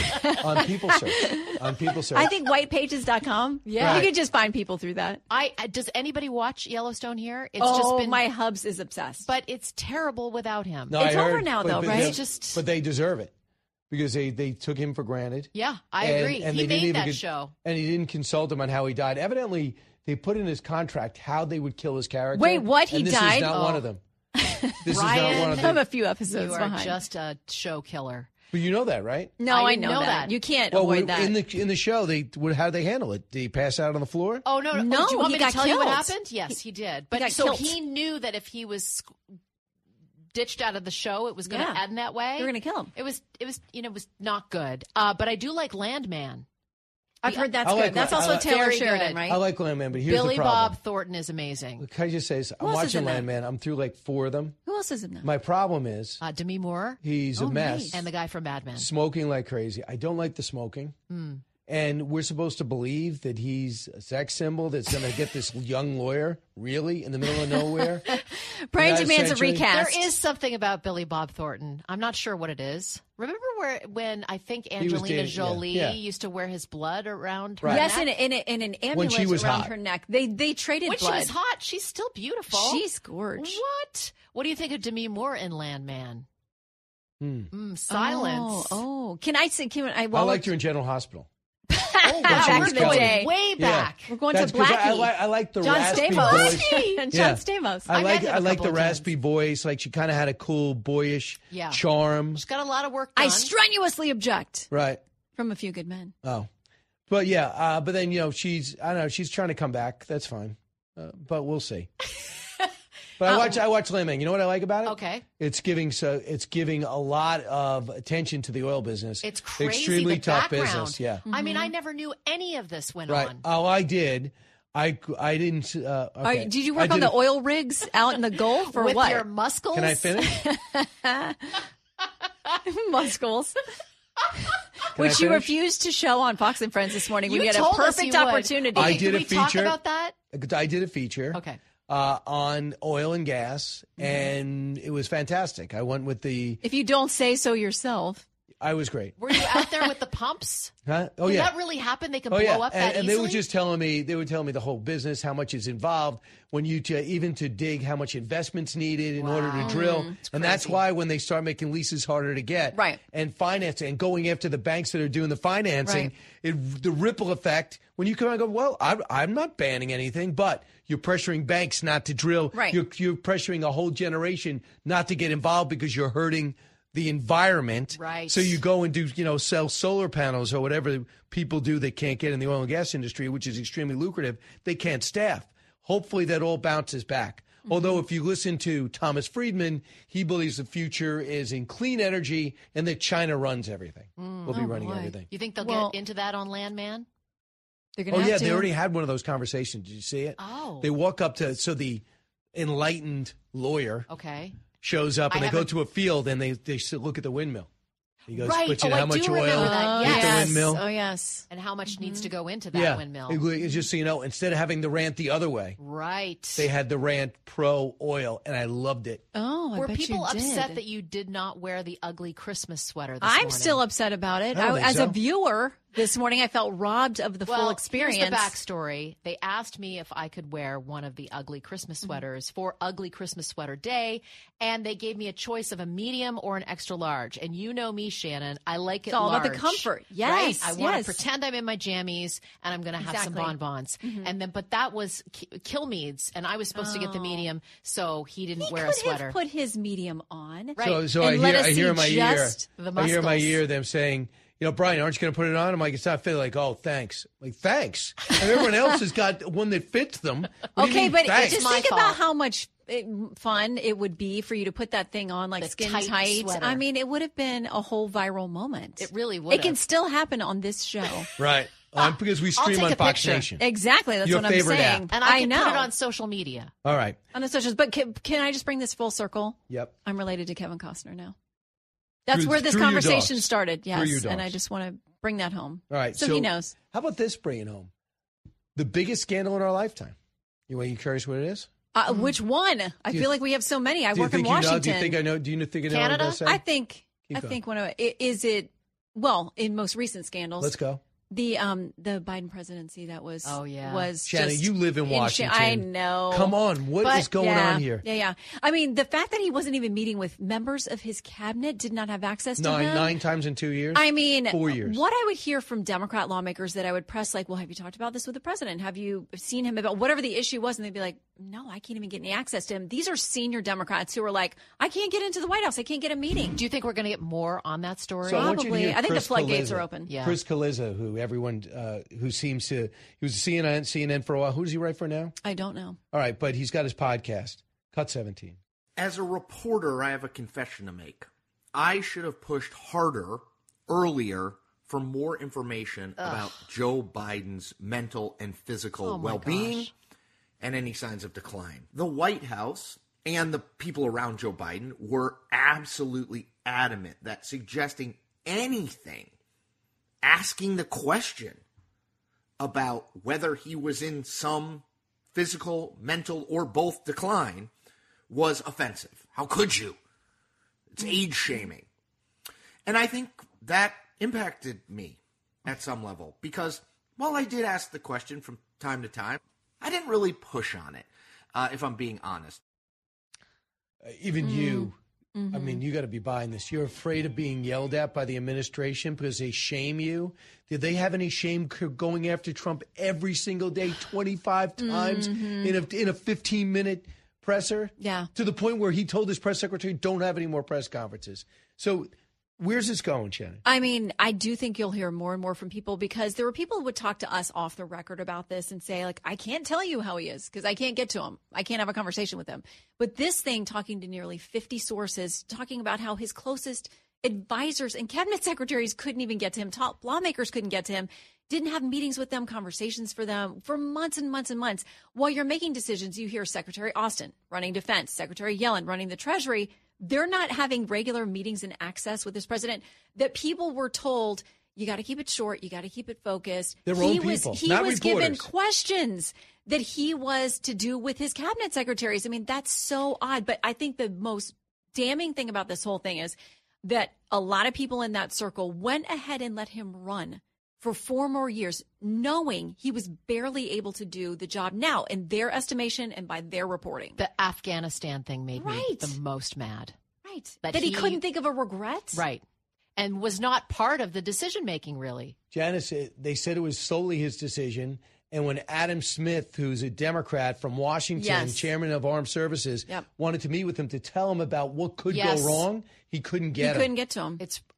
On PeopleSearch. I think whitepages.com. Yeah. You could just find people through that. Does anybody watch Yellowstone here? It's just been, my hubs is obsessed. But it's terrible without him. No, it's over now, though, right? But they deserve it because they took him for granted. Yeah, I agree. And he made that show. And he didn't consult him on how he died. Evidently, they put in his contract how they would kill his character. Wait, what? He this died? Is not one of them. This Brian, is not one of them. I'm a few episodes you are behind. just a show killer. But you know that, right? No, I know that. You can't avoid that. In the show, how did they handle it? Did he pass out on the floor? Oh, no. No, do you want he me to got tell you what killed. happened? Yes, he did. But he knew that if he was ditched out of the show, it was going to end that way. They're going to kill him. It was not good. But I do like Landman. I've heard that's I like good. That's that. also I like- Taylor Very Sheridan, good. right? I like Landman, but here's Billy the problem. Bob Thornton is amazing. Can I just say, I'm else is watching in that? Landman. I'm through like 4 of them. Who else is in that? My problem is Demi Moore. he's a mess. nice. And the guy from Mad Men. Smoking like crazy. I don't like the smoking. And we're supposed to believe that he's a sex symbol that's going to get this young lawyer, really, in the middle of nowhere? Brian That demands a essentially- recast. There is something about Billy Bob Thornton. I'm not sure what it is. Remember when I think Angelina dating- Jolie yeah. used to wear his blood around her Right. Yes, neck? in an When she amulet was around hot. her neck. They traded When blood. she was hot, she's still beautiful. She's gorgeous. What? What do you think of Demi Moore in Landman? Silence. Oh, can I say? I liked her in General Hospital. back she in was the Kelly. day. Way back. We're going That's to 'cause Blackie. I like the John raspy Stamos. voice. John Yeah. Stamos. I met him a like couple the of raspy voice. Like she kind of had a cool boyish Yeah. charm. She's got a lot of work done. I strenuously object Right. from A Few Good Men. Oh, but yeah. But then she's I don't know. She's trying to come back. That's fine. But we'll see. But I watch Landman. You know what I like about it? Okay. It's giving a lot of attention to the oil business. It's crazy. Extremely the tough background. business. Yeah. I mean, I never knew any of this went Right. on. Oh, I did. I didn't. Okay. Did you work on the oil rigs out in the Gulf or With what? your muscles? Can I finish? Muscles. Can Which I you finish? refused to show on Fox and Friends this morning when You you had a told us perfect you would. opportunity. I did Can a we talk feature. about that? I did a feature. Okay. On oil and gas, and it was fantastic. I went with the. If you don't say so yourself. I was great. Were you out there with the pumps? Huh? Oh Did yeah. that really happen? They can Oh blow yeah, up that and easily? they were just telling me the whole business, how much is involved when you even to dig, how much investments needed in order to drill, and that's why when they start making leases harder to get, right, and financing and going after the banks that are doing the financing, the ripple effect. When you come out and go, well, I'm not banning anything, but you're pressuring banks not to drill. Right. You're pressuring a whole generation not to get involved because you're hurting the environment. Right. So you go and do, sell solar panels or whatever people do that can't get in the oil and gas industry, which is extremely lucrative. They can't staff. Hopefully that all bounces back. Although if you listen to Thomas Friedman, he believes the future is in clean energy and that China runs everything. We'll be running everything. You think they'll get into that on Landman? They're Oh, yeah, they already had one of those conversations. Did you see it? Oh. They walk up to, so the enlightened lawyer Okay. shows up and I they go haven't- to a field and they look at the windmill. He goes, Right. but you know I how much do oil remember that. hit Yes. the windmill? Oh, yes. And how much needs to go into that windmill? It's just so you know, instead of having the rant the other way, Right. they had the rant pro oil, and I loved it. Oh, I Were bet people you upset did. that you did not wear the ugly Christmas sweater this I'm morning? still upset about it. I don't think As so. a viewer this morning, I felt robbed of the Well, full experience. here's the backstory. They asked me if I could wear one of the ugly Christmas sweaters for Ugly Christmas Sweater Day, and they gave me a choice of a medium or an extra large. And you know me, Shannon. I like it It's all about the large, comfort. right? Yes, I want yes. to pretend I'm in my jammies, and I'm going to have some Exactly. bonbons. And then, but that was Kilmeade's, and I was supposed to get the medium, so he didn't wear a Could sweater. have put his medium on. Right. So And let us I hear see in my ear, just the I hear in my muscles. ear them saying, Brian, aren't you going to put it on? I'm like, it's not fit. Like, oh, thanks. Like, thanks. And everyone else has got one that fits them. What do you Okay, mean, but thanks? just my think fault. about how much fun it would be for you to put that thing on like The skin tight tight. sweater. I mean, it would have been a whole viral moment. It really would. It can still happen on this show. Right. Because we I'll stream take on a Fox picture. Nation. Exactly. That's Your what I'm favorite saying. app. And I can know. put it on social media. All right. On the socials. But can I just bring this full circle? Yep. I'm related to Kevin Costner now. That's Through- where this through your conversation dogs. started. Through your Yes. And I dogs. just want to bring that home. All right. So he knows. How about this bringing home? The biggest scandal in our lifetime. Are you curious what it is? Which one? I Do you- feel like we have so many. I Do you work in think you know? Washington. Do you think I know? Do you think you know what I'm Canada? going to say? I think Keep going. one of is it well in most recent scandals. Let's go. The Biden presidency that was was Shannon, just you live in Washington. I know. Come on, what is going on here? Yeah. I mean, the fact that he wasn't even meeting with members of his cabinet, did not have access to him. Nine times in 2 years. I mean, 4 years. What I would hear from Democrat lawmakers that I would press, like, well, have you talked about this with the president? Have you seen him about whatever the issue was? And they'd be like, no, I can't even get any access to him. These are senior Democrats who are like, I can't get into the White House. I can't get a meeting. Do you think we're going to get more on that story? So I want you to Probably. hear I think the Chris floodgates Kaliza. are open. Yeah. Chris Kaliza, who everyone, who seems to, he was CNN for a while. Who does he write for now? I don't know. All right, but he's got his podcast, Cut 17. As a reporter, I have a confession to make. I should have pushed harder earlier for more information about Joe Biden's mental and physical well-being and any signs of decline. The White House and the people around Joe Biden were absolutely adamant that suggesting anything, asking the question about whether he was in some physical, mental, or both decline was offensive. How could you? It's age shaming. And I think that impacted me at some level because while I did ask the question from time to time, I didn't really push on it, if I'm being honest. Even you, I mean, you got to be buying this. You're afraid of being yelled at by the administration because they shame you. Did they have any shame going after Trump every single day, 25 times in a 15-minute presser? Yeah. To the point where he told his press secretary, don't have any more press conferences. So where's this going, Shannon? I mean, I do think you'll hear more and more from people because there were people who would talk to us off the record about this and say, like, I can't tell you how he is because I can't get to him. I can't have a conversation with him. But this thing, talking to nearly 50 sources, talking about how his closest advisors and cabinet secretaries couldn't even get to him, top lawmakers couldn't get to him, didn't have meetings with them, conversations for them for months and months and months. While you're making decisions, you hear Secretary Austin running defense, Secretary Yellen running the Treasury. They're not having regular meetings and access with this president that people were told, you got to keep it short. You got to keep it focused. Their own people, he not was given reporters. questions that he was to do with his cabinet secretaries. I mean, that's so odd. But I think the most damning thing about this whole thing is that a lot of people in that circle went ahead and let him run for 4 more years, knowing he was barely able to do the job now, in their estimation and by their reporting. The Afghanistan thing made me the most mad. Right. That he couldn't think of a regret. Right. And was not part of the decision-making, really. Janice, they said it was solely his decision. And when Adam Smith, who's a Democrat from Washington, chairman of Armed Services, wanted to meet with him to tell him about what could go wrong, he couldn't get him. He couldn't get to him.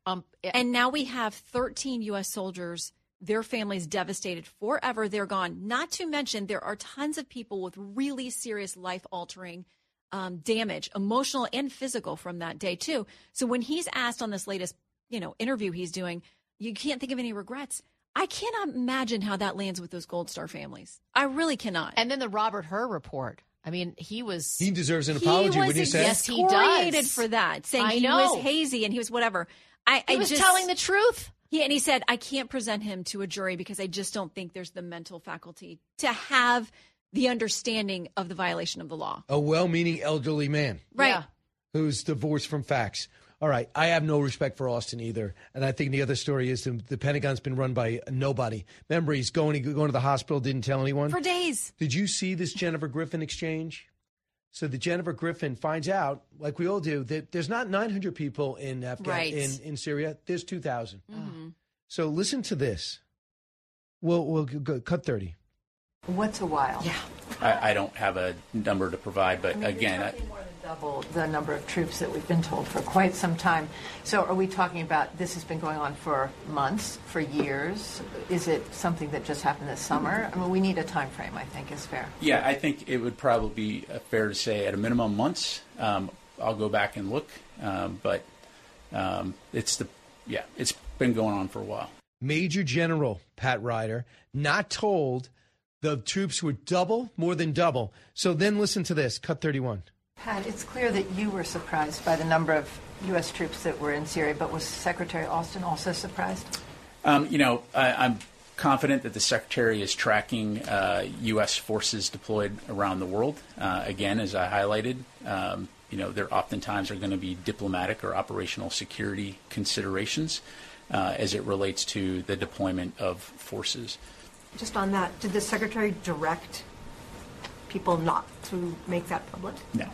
And now we have 13 U.S. soldiers, their families devastated forever. They're gone. Not to mention there are tons of people with really serious life-altering damage, emotional and physical, from that day, too. So when he's asked on this latest interview he's doing, you can't think of any regrets. I cannot imagine how that lands with those Gold Star families. I really cannot. And then the Robert Hur report. I mean, he deserves an apology, wouldn't you say? Yes, he does. For that, saying he was hazy and he was whatever. He was telling the truth. And he said, I can't present him to a jury because I just don't think there's the mental faculty to have the understanding of the violation of the law. A well-meaning elderly man. Right. Yeah. Who's divorced from facts. All right. I have no respect for Austin either. And I think the other story is the Pentagon's been run by nobody. Remember, he's going to the hospital, didn't tell anyone. For days. Did you see this Jennifer Griffin exchange? So the Jennifer Griffin finds out, like we all do, that there's not 900 people in in Syria. There's 2,000. Mm-hmm. So listen to this. We'll go, cut 30. What's a while? Yeah. I don't have a number to provide, but again, more than double the number of troops that we've been told for quite some time. So are we talking about this has been going on for months, for years? Is it something that just happened this summer? I mean, we need a time frame, I think, is fair. Yeah, I think it would probably be fair to say at a minimum months. I'll go back and look, but it's been going on for a while. Major General Pat Ryder not told the troops were more than double. So then listen to this, cut 31. Pat, it's clear that you were surprised by the number of U.S. troops that were in Syria, but was Secretary Austin also surprised? I'm confident that the Secretary is tracking U.S. forces deployed around the world. Again, as I highlighted, there oftentimes are going to be diplomatic or operational security considerations as it relates to the deployment of forces. Just on that, did the Secretary direct people not to make that public? No.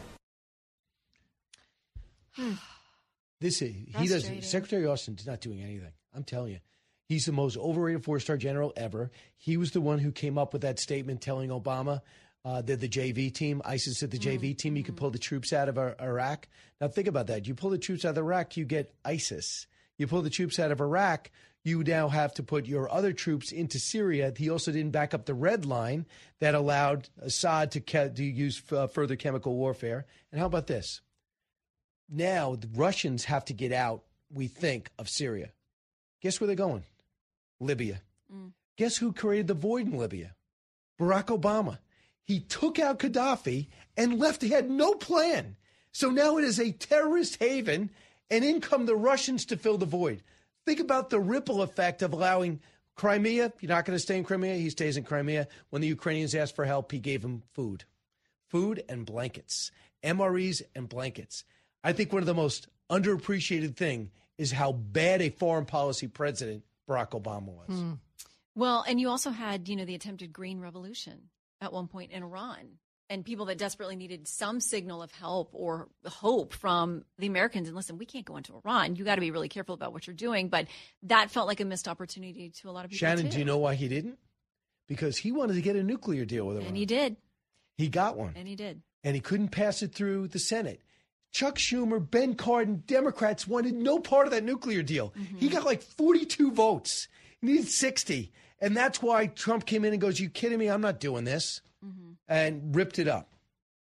He doesn't. Secretary Austin's not doing anything. I'm telling you. He's the most overrated 4-star general ever. He was the one who came up with that statement telling Obama that the JV team, ISIS said the JV team, you could pull the troops out of Iraq. Now think about that. You pull the troops out of Iraq, you get ISIS. You pull the troops out of Iraq, you now have to put your other troops into Syria. He also didn't back up the red line that allowed Assad to use further chemical warfare. And how about this? Now the Russians have to get out, we think, of Syria. Guess where they're going? Libya. Guess who created the void in Libya? Barack Obama. He took out Gaddafi and left. He had no plan. So now it is a terrorist haven, and in come the Russians to fill the void. Think about the ripple effect of allowing Crimea. You're not going to stay in Crimea. He stays in Crimea. When the Ukrainians asked for help, he gave them food and blankets, MREs and blankets. I think one of the most underappreciated thing is how bad a foreign policy president Barack Obama was. Well, and you also had, the attempted Green Revolution at one point in Iran, and people that desperately needed some signal of help or hope from the Americans. And listen, we can't go into Iran. You got to be really careful about what you're doing. But that felt like a missed opportunity to a lot of people. Shannon, too. do you know why he didn't? Because he wanted to get a nuclear deal with Iran. And he did. He got one. And he did. And he couldn't pass it through the Senate. Chuck Schumer, Ben Cardin, Democrats wanted no part of that nuclear deal. He got like 42 votes. He needed 60. And that's why Trump came in and goes, you kidding me? I'm not doing this. And ripped it up.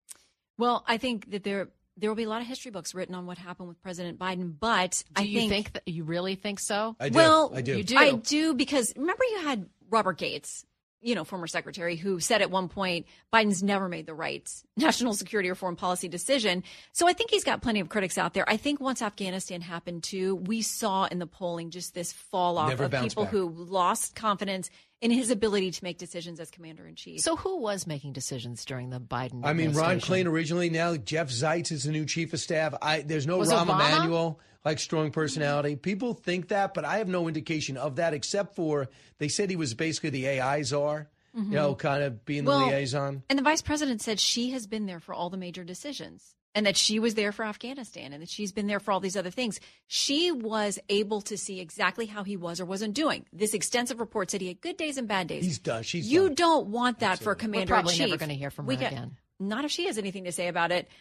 Well, I think that there will be a lot of history books written on what happened with President Biden. But Do you think that you really think so? I do. Well, I do. You do. I do, because remember you had Robert Gates, former secretary, who said at one point, Biden's never made the right national security or foreign policy decision. So I think he's got plenty of critics out there. I think once Afghanistan happened too, we saw in the polling just this fall off of people who lost confidence in his ability to make decisions as commander-in-chief. So who was making decisions during the Biden I mean, Ron administration? Klain originally, now Jeff Zients is the new chief of staff. There's no Was Rahm Obama? Emanuel, like strong personality. People think that, but I have no indication of that except for they said he was basically the AI czar, kind of being the liaison. And the vice president said she has been there for all the major decisions, and that she was there for Afghanistan, and that she's been there for all these other things. She was able to see exactly how he was or wasn't doing. This extensive report said he had good days and bad days. He's done. You don't want that for a commander-in-chief. We're probably never going to hear from her again. Not if she has anything to say about it.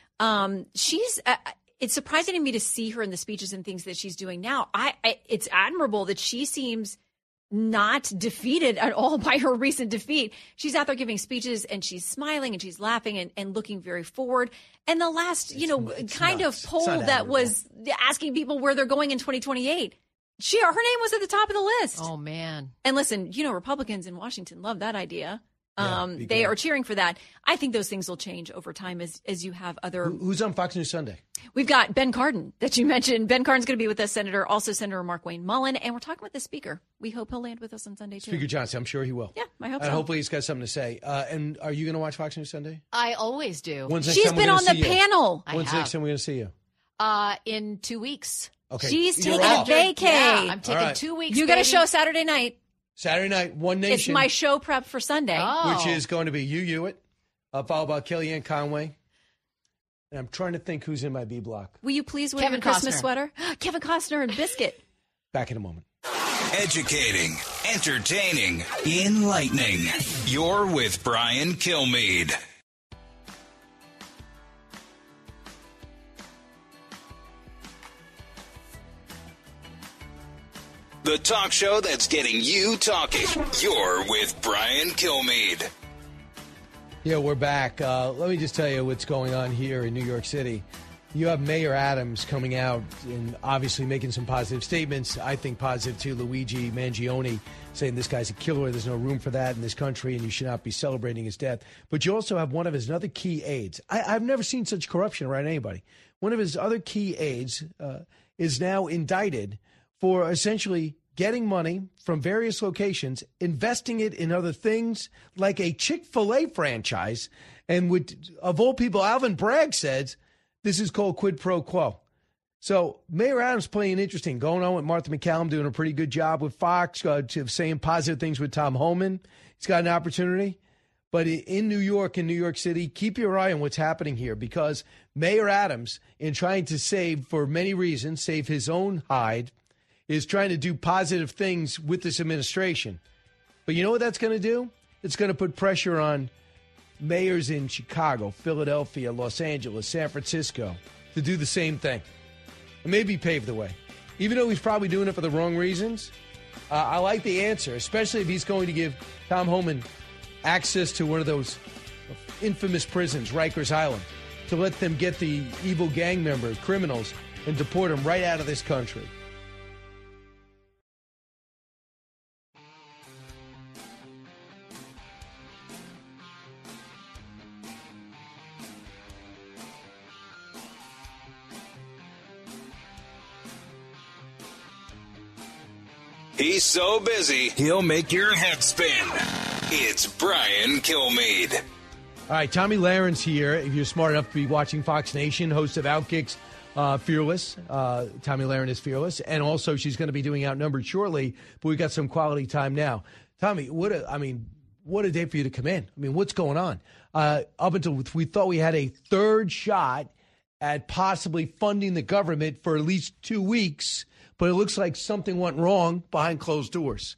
It's surprising to me to see her in the speeches and things that she's doing now. It's admirable that she seems not defeated at all by her recent defeat. She's out there giving speeches and she's smiling and she's laughing and looking very forward. And the last, kind of poll that was asking people where they're going in 2028, her name was at the top of the list. Oh, man. And listen, Republicans in Washington love that idea. They are cheering for that. I think those things will change over time as you have other. Who's on Fox News Sunday? We've got Ben Cardin that you mentioned. Ben Cardin's going to be with us, also Senator Markwayne Mullin, and we're talking with the Speaker. We hope he'll land with us on Sunday, too. Speaker Johnson, I'm sure he will. Yeah, I hope so. And hopefully he's got something to say. And are you going to watch Fox News Sunday? I always do. She's been on the panel. When's the next time we're going to see you? In 2 weeks. Okay. She's taking a vacay. Yeah, I'm taking 2 weeks. You got a show Saturday night. Saturday night, One Nation. It's my show prep for Sunday. Which is going to be Hugh Hewitt, followed by Kellyanne Conway. And I'm trying to think who's in my B block. Will you please wear Kevin your Christmas Costner. sweater? Kevin Costner and Biscuit. Back in a moment. Educating, entertaining, enlightening. You're with Brian Kilmeade. The talk show that's getting you talking. You're with Brian Kilmeade. Yeah, we're back. Let me just tell you what's going on here in New York City. You have Mayor Adams coming out and obviously making some positive statements. I think positive to Luigi Mangione, saying this guy's a killer. There's no room for that in this country, and you should not be celebrating his death. But you also have one of his other key aides. I've never seen such corruption around anybody. One of his other key aides is now indicted for essentially getting money from various locations, investing it in other things like a Chick-fil-A franchise. And of all people, Alvin Bragg says this is called quid pro quo. So Mayor Adams playing interesting, going on with Martha McCallum, doing a pretty good job with Fox, saying positive things with Tom Homan. He's got an opportunity. But in New York, in New York City, keep your eye on what's happening here, because Mayor Adams, in trying to save, for many reasons, save his own hide, is trying to do positive things with this administration. But you know what that's going to do? It's going to put pressure on mayors in Chicago, Philadelphia, Los Angeles, San Francisco to do the same thing. And maybe pave the way. Even though he's probably doing it for the wrong reasons, I like the answer, especially if he's going to give Tom Homan access to one of those infamous prisons, Rikers Island, to let them get the evil gang members, criminals, and deport them right out of this country. He's so busy, he'll make your head spin. It's Brian Kilmeade. All right, Tommy Lahren here. If you're smart enough to be watching Fox Nation, host of Outkick's Fearless. Tommy Lahren is Fearless. And also she's going to be doing Outnumbered shortly, but we got some quality time now. Tommy, what a day for you to come in. I mean, what's going on? Up until we thought we had a third shot at possibly funding the government for at least 2 weeks, but it looks like something went wrong behind closed doors.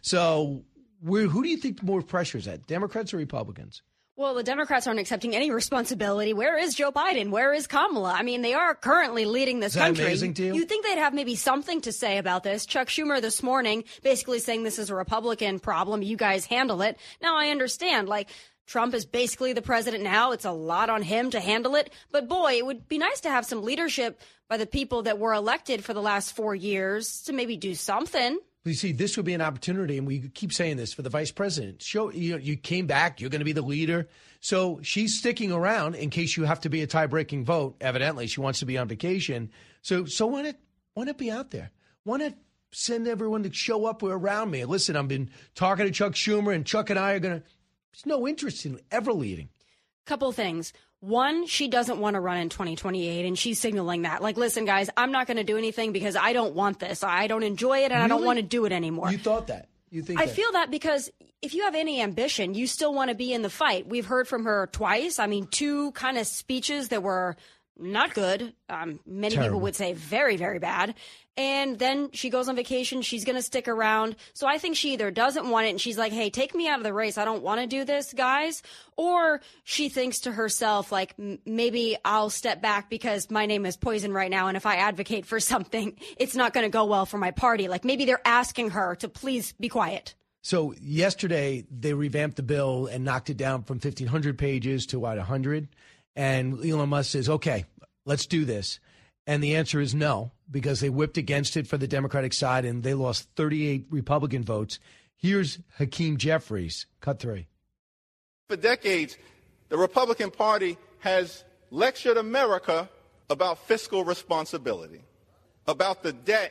So who do you think more pressure is at, Democrats or Republicans? Well, the Democrats aren't accepting any responsibility. Where is Joe Biden? Where is Kamala? I mean, they are currently leading this country. Is that amazing to you? You'd think they'd have maybe something to say about this. Chuck Schumer this morning basically saying this is a Republican problem. You guys handle it. Now, I understand, Trump is basically the president now. It's a lot on him to handle it. But boy, it would be nice to have some leadership by the people that were elected for the last 4 years to maybe do something. You see, this would be an opportunity, and we keep saying this for the vice president. You came back, you're going to be the leader. So she's sticking around in case you have to be a tie-breaking vote. Evidently, she wants to be on vacation. So why not be out there? Why not send everyone to show up around me? Listen, I've been talking to Chuck Schumer, and Chuck and I are going to – there's no interest in ever leading. Couple things. One, she doesn't want to run in 2028, and she's signaling that. Listen, guys, I'm not going to do anything because I don't want this. I don't enjoy it, and I don't want to do it anymore. You thought that? You think I feel that because if you have any ambition, you still want to be in the fight. We've heard from her twice. I mean, 2 kind of speeches that were not good. Many Terrible. people would say very, very bad. And then she goes on vacation. She's going to stick around. So I think she either doesn't want it and she's like, hey, take me out of the race. I don't want to do this, guys. Or she thinks to herself, maybe I'll step back because my name is poison right now. And if I advocate for something, it's not going to go well for my party. Maybe they're asking her to please be quiet. So yesterday they revamped the bill and knocked it down from 1,500 pages to 100. And Elon Musk says, okay, let's do this. And the answer is no, because they whipped against it for the Democratic side and they lost 38 Republican votes. Here's Hakeem Jeffries, cut 3. For decades, the Republican Party has lectured America about fiscal responsibility, about the debt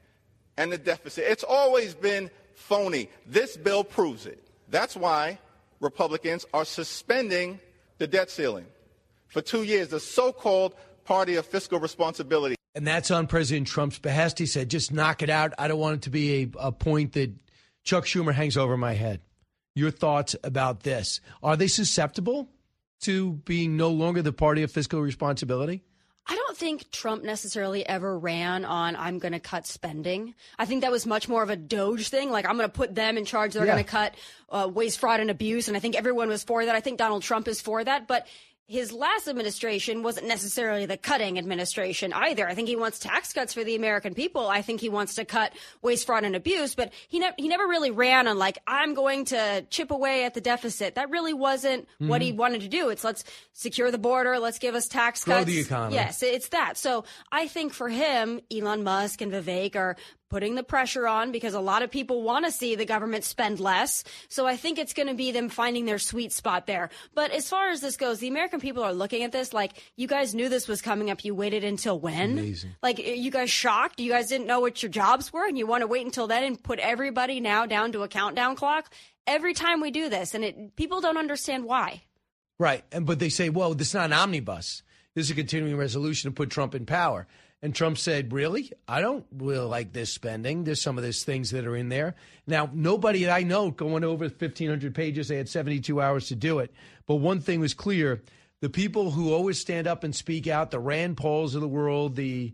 and the deficit. It's always been phony. This bill proves it. That's why Republicans are suspending the debt ceiling for 2 years, the so-called party of fiscal responsibility. And that's on President Trump's behest. He said, just knock it out. I don't want it to be a point that Chuck Schumer hangs over my head. Your thoughts about this? Are they susceptible to being no longer the party of fiscal responsibility? I don't think Trump necessarily ever ran on I'm going to cut spending. I think that was much more of a Doge thing. I'm going to put them in charge. They're going to cut waste, fraud, and abuse. And I think everyone was for that. I think Donald Trump is for that. But his last administration wasn't necessarily the cutting administration either. I think he wants tax cuts for the American people. I think he wants to cut waste, fraud, and abuse. But he never really ran on I'm going to chip away at the deficit. That really wasn't what he wanted to do. It's let's secure the border. Let's give us tax cuts. Grow the economy. Yes, it's that. So I think for him, Elon Musk and Vivek are putting the pressure on because a lot of people want to see the government spend less. So I think it's going to be them finding their sweet spot there. But as far as this goes, the American people are looking at this you guys knew this was coming up. You waited until when? Amazing. Are you guys shocked? You guys didn't know what your jobs were and you want to wait until then and put everybody now down to a countdown clock? Every time we do this, and people don't understand why. Right. But they say, well, this is not an omnibus. This is a continuing resolution to put Trump in power. And Trump said, really? I don't really like this spending. There's some of these things that are in there. Now, nobody I know going over 1,500 pages, they had 72 hours to do it. But one thing was clear. The people who always stand up and speak out, the Rand Pauls of the world, the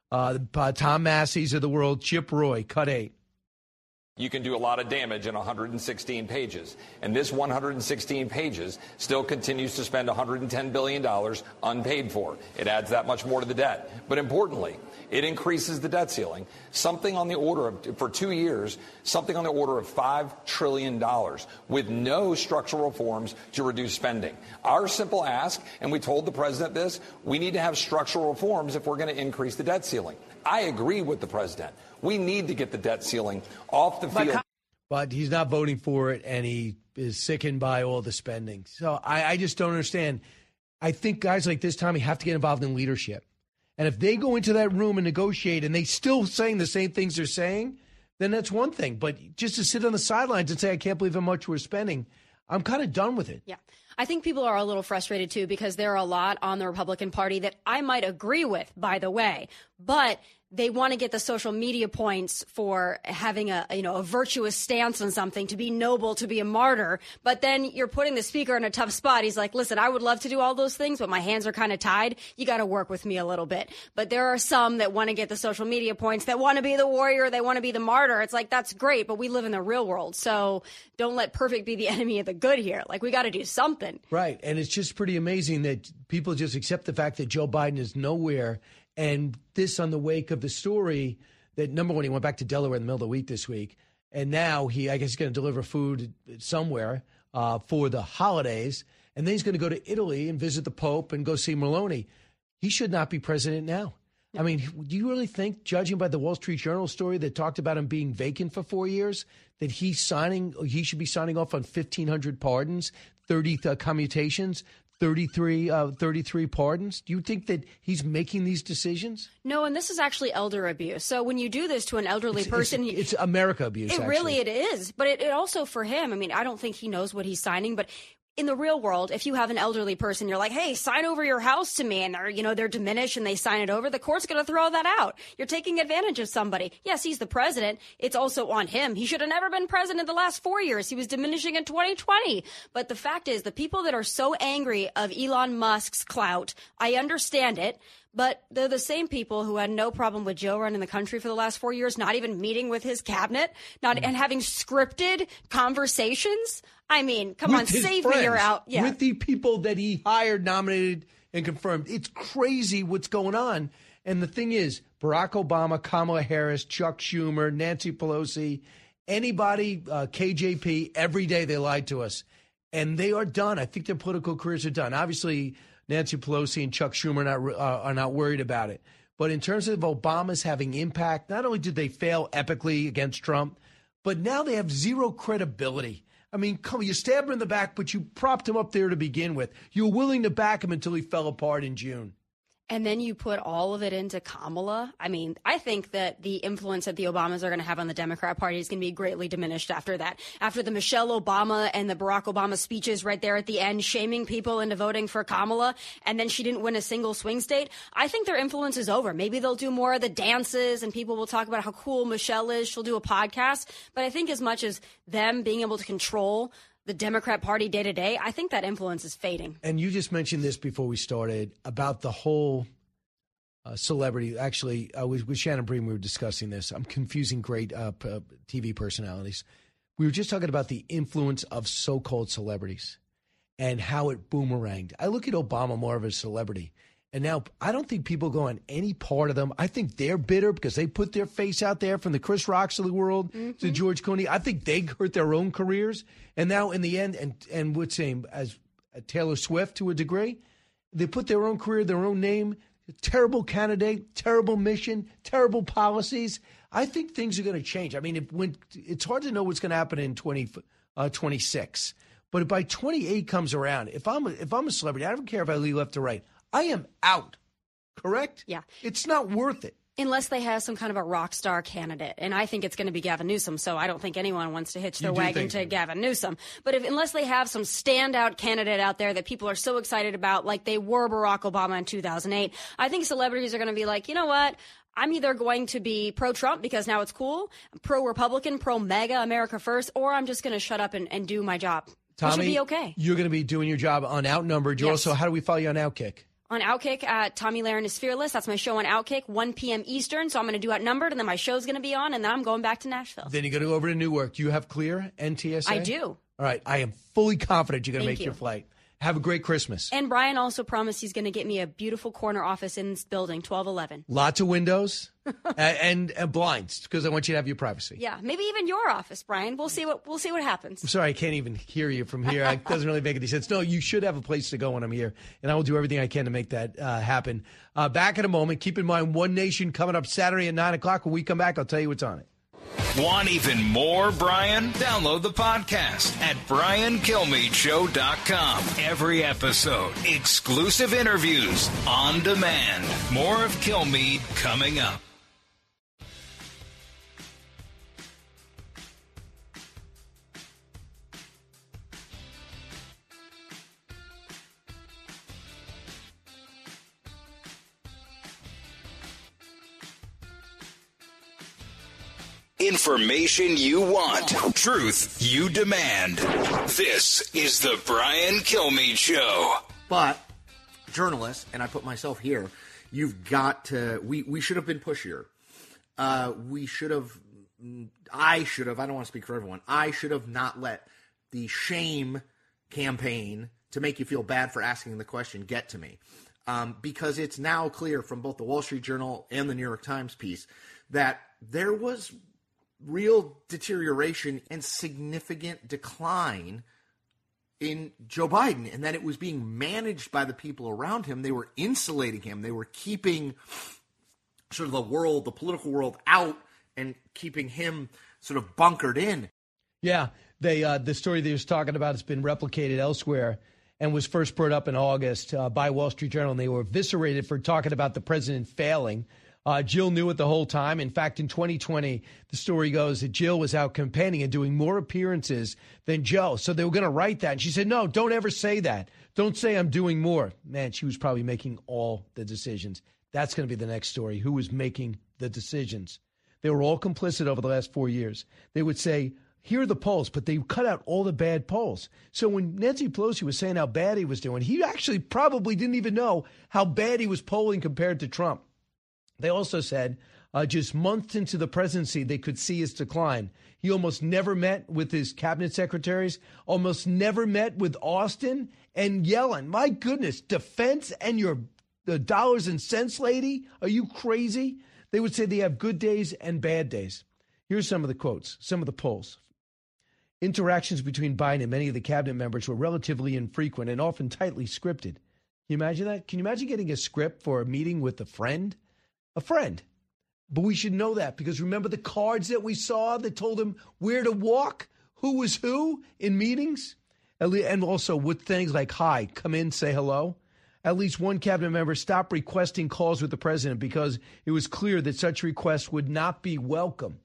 Tom Massey's of the world, Chip Roy, cut 8. You can do a lot of damage in 116 pages. And this 116 pages still continues to spend $110 billion unpaid for. It adds that much more to the debt. But importantly, it increases the debt ceiling, something on the order of, for 2 years, something on the order of $5 trillion with no structural reforms to reduce spending. Our simple ask, and we told the president this, we need to have structural reforms if we're going to increase the debt ceiling. I agree with the president. We need to get the debt ceiling off the field. But he's not voting for it, and he is sickened by all the spending. So I just don't understand. I think guys like this, Tommy, have to get involved in leadership. And if they go into that room and negotiate and they still saying the same things they're saying, then that's one thing. But just to sit on the sidelines and say, I can't believe how much we're spending, I'm kind of done with it. Yeah. I think people are a little frustrated, too, because there are a lot on the Republican Party that I might agree with, by the way, but they want to get the social media points for having a virtuous stance on something, to be noble, to be a martyr. But then you're putting the speaker in a tough spot. He's like, listen, I would love to do all those things, but my hands are kind of tied. You got to work with me a little bit. But there are some that want to get the social media points, that want to be the warrior. They want to be the martyr. It's like, that's great, but we live in the real world. So don't let perfect be the enemy of the good here. Like, we got to do something. Right. And it's just pretty amazing that people just accept the fact that Joe Biden is nowhere. And this on the wake of the story that, number one, he went back to Delaware in the middle of the week this week. And now I guess he's going to deliver food somewhere for the holidays. And then he's going to go to Italy and visit the Pope and go see Meloni. He should not be president now. I mean, do you really think, judging by the Wall Street Journal story that talked about him being vacant for 4 years, that he should be signing off on 1,500 pardons, 30 commutations, 33 pardons? Do you think that he's making these decisions? No, and this is actually elder abuse. So when you do this to an elderly person... It's America abuse, Really, it is. But it also, for him, I mean, I don't think he knows what he's signing, but... In the real world, if you have an elderly person, you're like, hey, sign over your house to me, and they're diminished and they sign it over, the court's going to throw that out. You're taking advantage of somebody. Yes, he's the president. It's also on him. He should have never been president the last 4 years. He was diminishing in 2020. But the fact is, the people that are so angry of Elon Musk's clout, I understand it. But they're the same people who had no problem with Joe running the country for the last 4 years, not even meeting with his cabinet, and having scripted conversations. I mean, come on, save me, you're out. Yeah. With the people that he hired, nominated, and confirmed. It's crazy what's going on. And the thing is, Barack Obama, Kamala Harris, Chuck Schumer, Nancy Pelosi, anybody, KJP, every day they lied to us. And they are done. I think their political careers are done. Obviously, Nancy Pelosi and Chuck Schumer are not worried about it. But in terms of Obama's having impact, not only did they fail epically against Trump, but now they have zero credibility. I mean, come on, you stabbed him in the back, but you propped him up there to begin with. You were willing to back him until he fell apart in June. And then you put all of it into Kamala. I mean, I think that the influence that the Obamas are going to have on the Democrat Party is going to be greatly diminished after that. After the Michelle Obama and the Barack Obama speeches right there at the end, shaming people into voting for Kamala, and then she didn't win a single swing state, I think their influence is over. Maybe they'll do more of the dances and people will talk about how cool Michelle is. She'll do a podcast. But I think as much as them being able to control the Democrat Party day to day, I think that influence is fading. And you just mentioned this before we started about the whole celebrity. Actually, with Shannon Bream, we were discussing this. I'm confusing great TV personalities. We were just talking about the influence of so-called celebrities and how it boomeranged. I look at Obama more of a celebrity. And now I don't think people go on any part of them. I think they're bitter because they put their face out there, from the Chris Rocks of the world to George Clooney. I think they hurt their own careers. And now in the end, and what's same as Taylor Swift to a degree, they put their own career, their own name, terrible candidate, terrible mission, terrible policies. I think things are going to change. I mean, it's hard to know what's going to happen in 2026. But by 28 comes around, if I'm a celebrity, I don't care if I leave left or right, I am out, correct? Yeah. It's not worth it. Unless they have some kind of a rock star candidate. And I think it's going to be Gavin Newsom, so I don't think anyone wants to hitch their wagon to Gavin Newsom. But unless they have some standout candidate out there that people are so excited about, like they were Barack Obama in 2008, I think celebrities are going to be like, you know what? I'm either going to be pro-Trump because now it's cool, pro-Republican, pro-MAGA, America First, or I'm just going to shut up and do my job. Tommy, it should be okay. You're going to be doing your job on Outnumbered. You're Yes. also, how do we follow you on Outkick? On Outkick at Tommy Lahren is Fearless. That's my show on Outkick, 1 p.m. Eastern. So I'm going to do Outnumbered, and then my show's going to be on, and then I'm going back to Nashville. Then you got to go over to Newark. Do you have clear NTSA? I do. All right. I am fully confident you're going to Thank make you. your flight. Have a great Christmas. And Brian also promised he's going to get me a beautiful corner office in this building, 1211. Lots of windows and blinds, because I want you to have your privacy. Yeah, maybe even your office, Brian. We'll see what happens. I'm sorry, I can't even hear you from here. It doesn't really make any sense. No, you should have a place to go when I'm here, and I will do everything I can to make that happen. Back in a moment. Keep in mind, One Nation coming up Saturday at 9 o'clock. When we come back, I'll tell you what's on it. Want even more Brian? Download the podcast at BrianKilmeadshow.com. Every episode, exclusive interviews on demand. More of Kilmeade coming up. Information you want. Truth you demand. This is the Brian Kilmeade Show. But journalists, and I put myself here, you've got to, we should have been pushier. I don't want to speak for everyone, I should have not let the shame campaign to make you feel bad for asking the question get to me. Because it's now clear from both the Wall Street Journal and the New York Times piece that there was real deterioration and significant decline in Joe Biden, and that it was being managed by the people around him. They were insulating him. They were keeping sort of the political world out and keeping him sort of bunkered in. Yeah, the story that he was talking about has been replicated elsewhere and was first brought up in August by Wall Street Journal, and they were eviscerated for talking about the president failing. Jill knew it the whole time. In fact, in 2020, the story goes that Jill was out campaigning and doing more appearances than Joe. So they were going to write that. And she said, no, don't ever say that. Don't say I'm doing more. Man, she was probably making all the decisions. That's going to be the next story. Who was making the decisions? They were all complicit over the last 4 years. They would say, here are the polls, but they cut out all the bad polls. So when Nancy Pelosi was saying how bad he was doing, he actually probably didn't even know how bad he was polling compared to Trump. They also said just months into the presidency, they could see his decline. He almost never met with his cabinet secretaries, almost never met with Austin and Yellen. My goodness, defense and the dollars and cents lady? Are you crazy? They would say they have good days and bad days. Here's some of the quotes, some of the polls. Interactions between Biden and many of the cabinet members were relatively infrequent and often tightly scripted. Can you imagine that? Can you imagine getting a script for a meeting with a friend? A friend. But we should know that because remember the cards that we saw that told him where to walk, who was who in meetings? And also with things like, hi, come in, say hello. At least one cabinet member stopped requesting calls with the president because it was clear that such requests would not be welcome.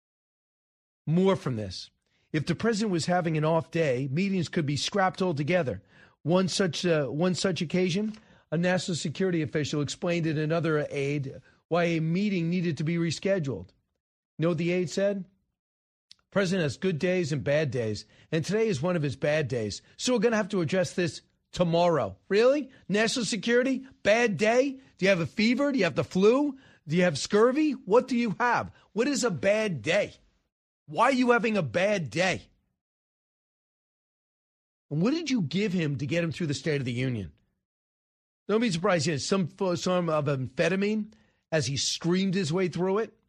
More from this. If the president was having an off day, meetings could be scrapped altogether. One such occasion, a national security official explained in another aide why a meeting needed to be rescheduled. You know what the aide said? President has good days and bad days, and today is one of his bad days. So we're going to have to address this tomorrow. Really? National security? Bad day? Do you have a fever? Do you have the flu? Do you have scurvy? What do you have? What is a bad day? Why are you having a bad day? And what did you give him to get him through the State of the Union? Don't be surprised he had some form of amphetamine as he screamed his way through it.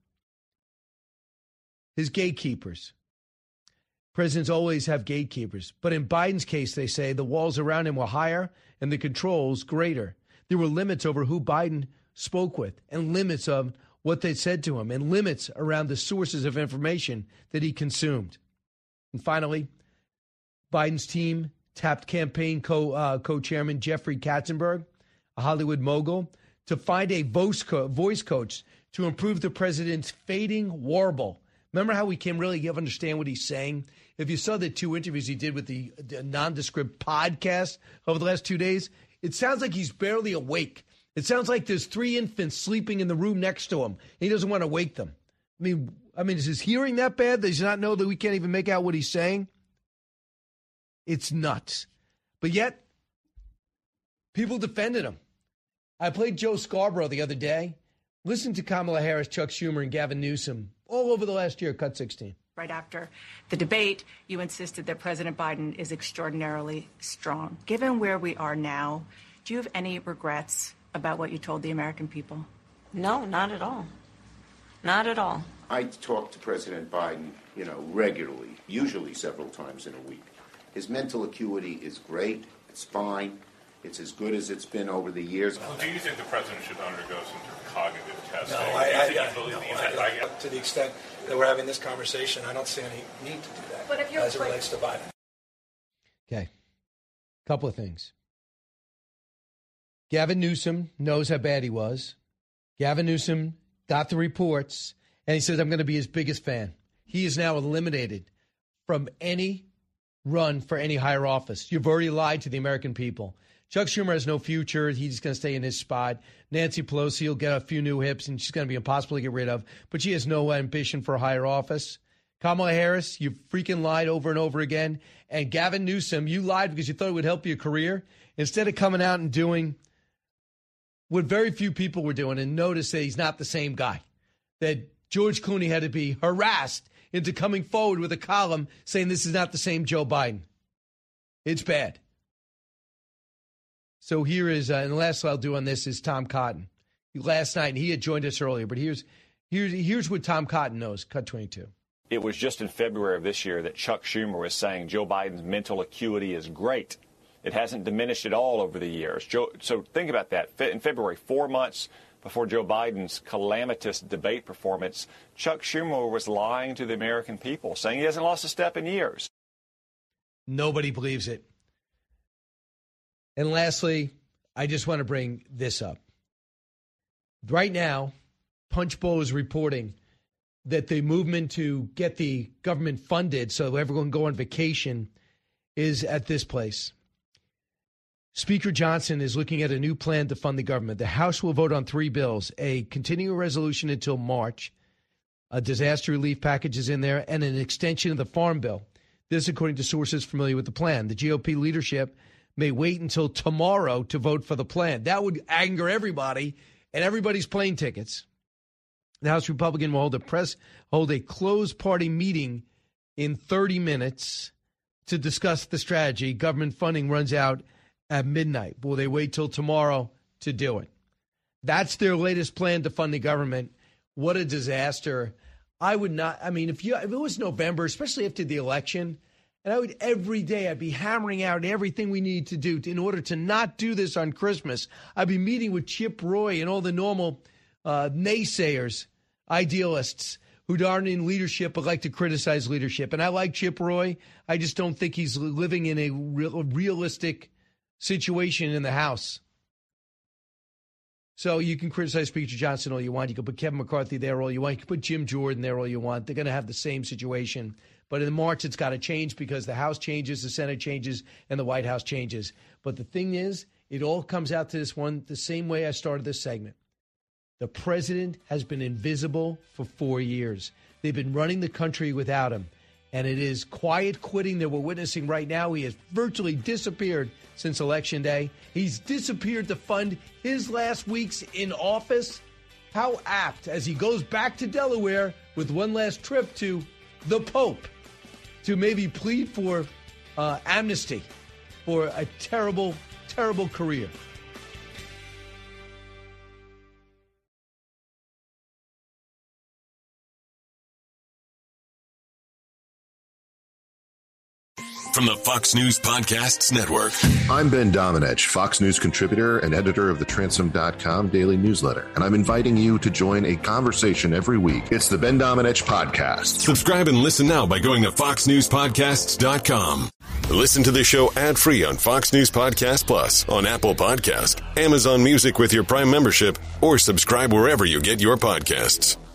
His gatekeepers. Presidents always have gatekeepers. But in Biden's case, they say the walls around him were higher and the controls greater. There were limits over who Biden spoke with and limits of what they said to him and limits around the sources of information that he consumed. And finally, Biden's team tapped campaign co-chairman Jeffrey Katzenberg, a Hollywood mogul, to find a voice coach to improve the president's fading warble. Remember how we can really understand what he's saying? If you saw the 2 interviews he did with the Nondescript podcast over the last 2 days, it sounds like he's barely awake. It sounds like there's 3 infants sleeping in the room next to him. He doesn't want to wake them. I mean, is his hearing that bad? Does he not know that we can't even make out what he's saying? It's nuts. But yet, people defended him. I played Joe Scarborough the other day. Listen to Kamala Harris, Chuck Schumer, and Gavin Newsom all over the last year, Cut 16. Right after the debate, you insisted that President Biden is extraordinarily strong. Given where we are now, do you have any regrets about what you told the American people? No, not at all. Not at all. I talk to President Biden, regularly, usually several times in a week. His mental acuity is great. It's fine. It's as good as it's been over the years. Well, do you think the president should undergo some sort of cognitive testing? No, to the extent that we're having this conversation, I don't see any need to do that as it relates to Biden. Okay. Couple of things. Gavin Newsom knows how bad he was. Gavin Newsom got the reports, and he says, I'm going to be his biggest fan. He is now eliminated from any run for any higher office. You've already lied to the American people. Chuck Schumer has no future. He's going to stay in his spot. Nancy Pelosi will get a few new hips, and she's going to be impossible to get rid of, but she has no ambition for a higher office. Kamala Harris, you freaking lied over and over again. And Gavin Newsom, you lied because you thought it would help your career. Instead of coming out and doing what very few people were doing, and notice that he's not the same guy. That George Clooney had to be harassed into coming forward with a column saying this is not the same Joe Biden. It's bad. So here is, and the last I'll do on this is Tom Cotton. Last night, and he had joined us earlier, but here's what Tom Cotton knows. Cut 22. It was just in February of this year that Chuck Schumer was saying Joe Biden's mental acuity is great. It hasn't diminished at all over the years. So think about that. In February, 4 months before Joe Biden's calamitous debate performance, Chuck Schumer was lying to the American people, saying he hasn't lost a step in years. Nobody believes it. And lastly, I just want to bring this up. Right now, Punchbowl is reporting that the movement to get the government funded so everyone can go on vacation is at this place. Speaker Johnson is looking at a new plan to fund the government. The House will vote on 3 bills, a continuing resolution until March, a disaster relief package is in there, and an extension of the Farm Bill. This, according to sources familiar with the plan. The GOP leadership may wait until tomorrow to vote for the plan. That would anger everybody and everybody's plane tickets. The House Republican will hold a closed party meeting in 30 minutes to discuss the strategy. Government funding runs out at midnight. Will they wait till tomorrow to do it? That's their latest plan to fund the government. What a disaster. I would not, if it was November, especially after the election, and every day I'd be hammering out everything we need to do in order to not do this on Christmas. I'd be meeting with Chip Roy and all the normal naysayers, idealists who aren't in leadership but like to criticize leadership. And I like Chip Roy. I just don't think he's living in a realistic situation in the House. So you can criticize Speaker Johnson all you want. You can put Kevin McCarthy there all you want. You can put Jim Jordan there all you want. They're going to have the same situation. But in March, it's got to change because the House changes, the Senate changes, and the White House changes. But the thing is, it all comes out to this one the same way I started this segment. The president has been invisible for 4 years. They've been running the country without him. And it is quiet quitting that we're witnessing right now. He has virtually disappeared since Election Day. He's disappeared to fund his last weeks in office. How apt as he goes back to Delaware with one last trip to the Pope to maybe plead for amnesty for a terrible, terrible career. From the Fox News Podcasts Network. I'm Ben Domenech, Fox News contributor and editor of the Transom.com daily newsletter, and I'm inviting you to join a conversation every week. It's the Ben Domenech Podcast. Subscribe and listen now by going to foxnewspodcasts.com. Listen to the show ad-free on Fox News Podcast Plus, on Apple Podcast, Amazon Music with your Prime membership, or subscribe wherever you get your podcasts.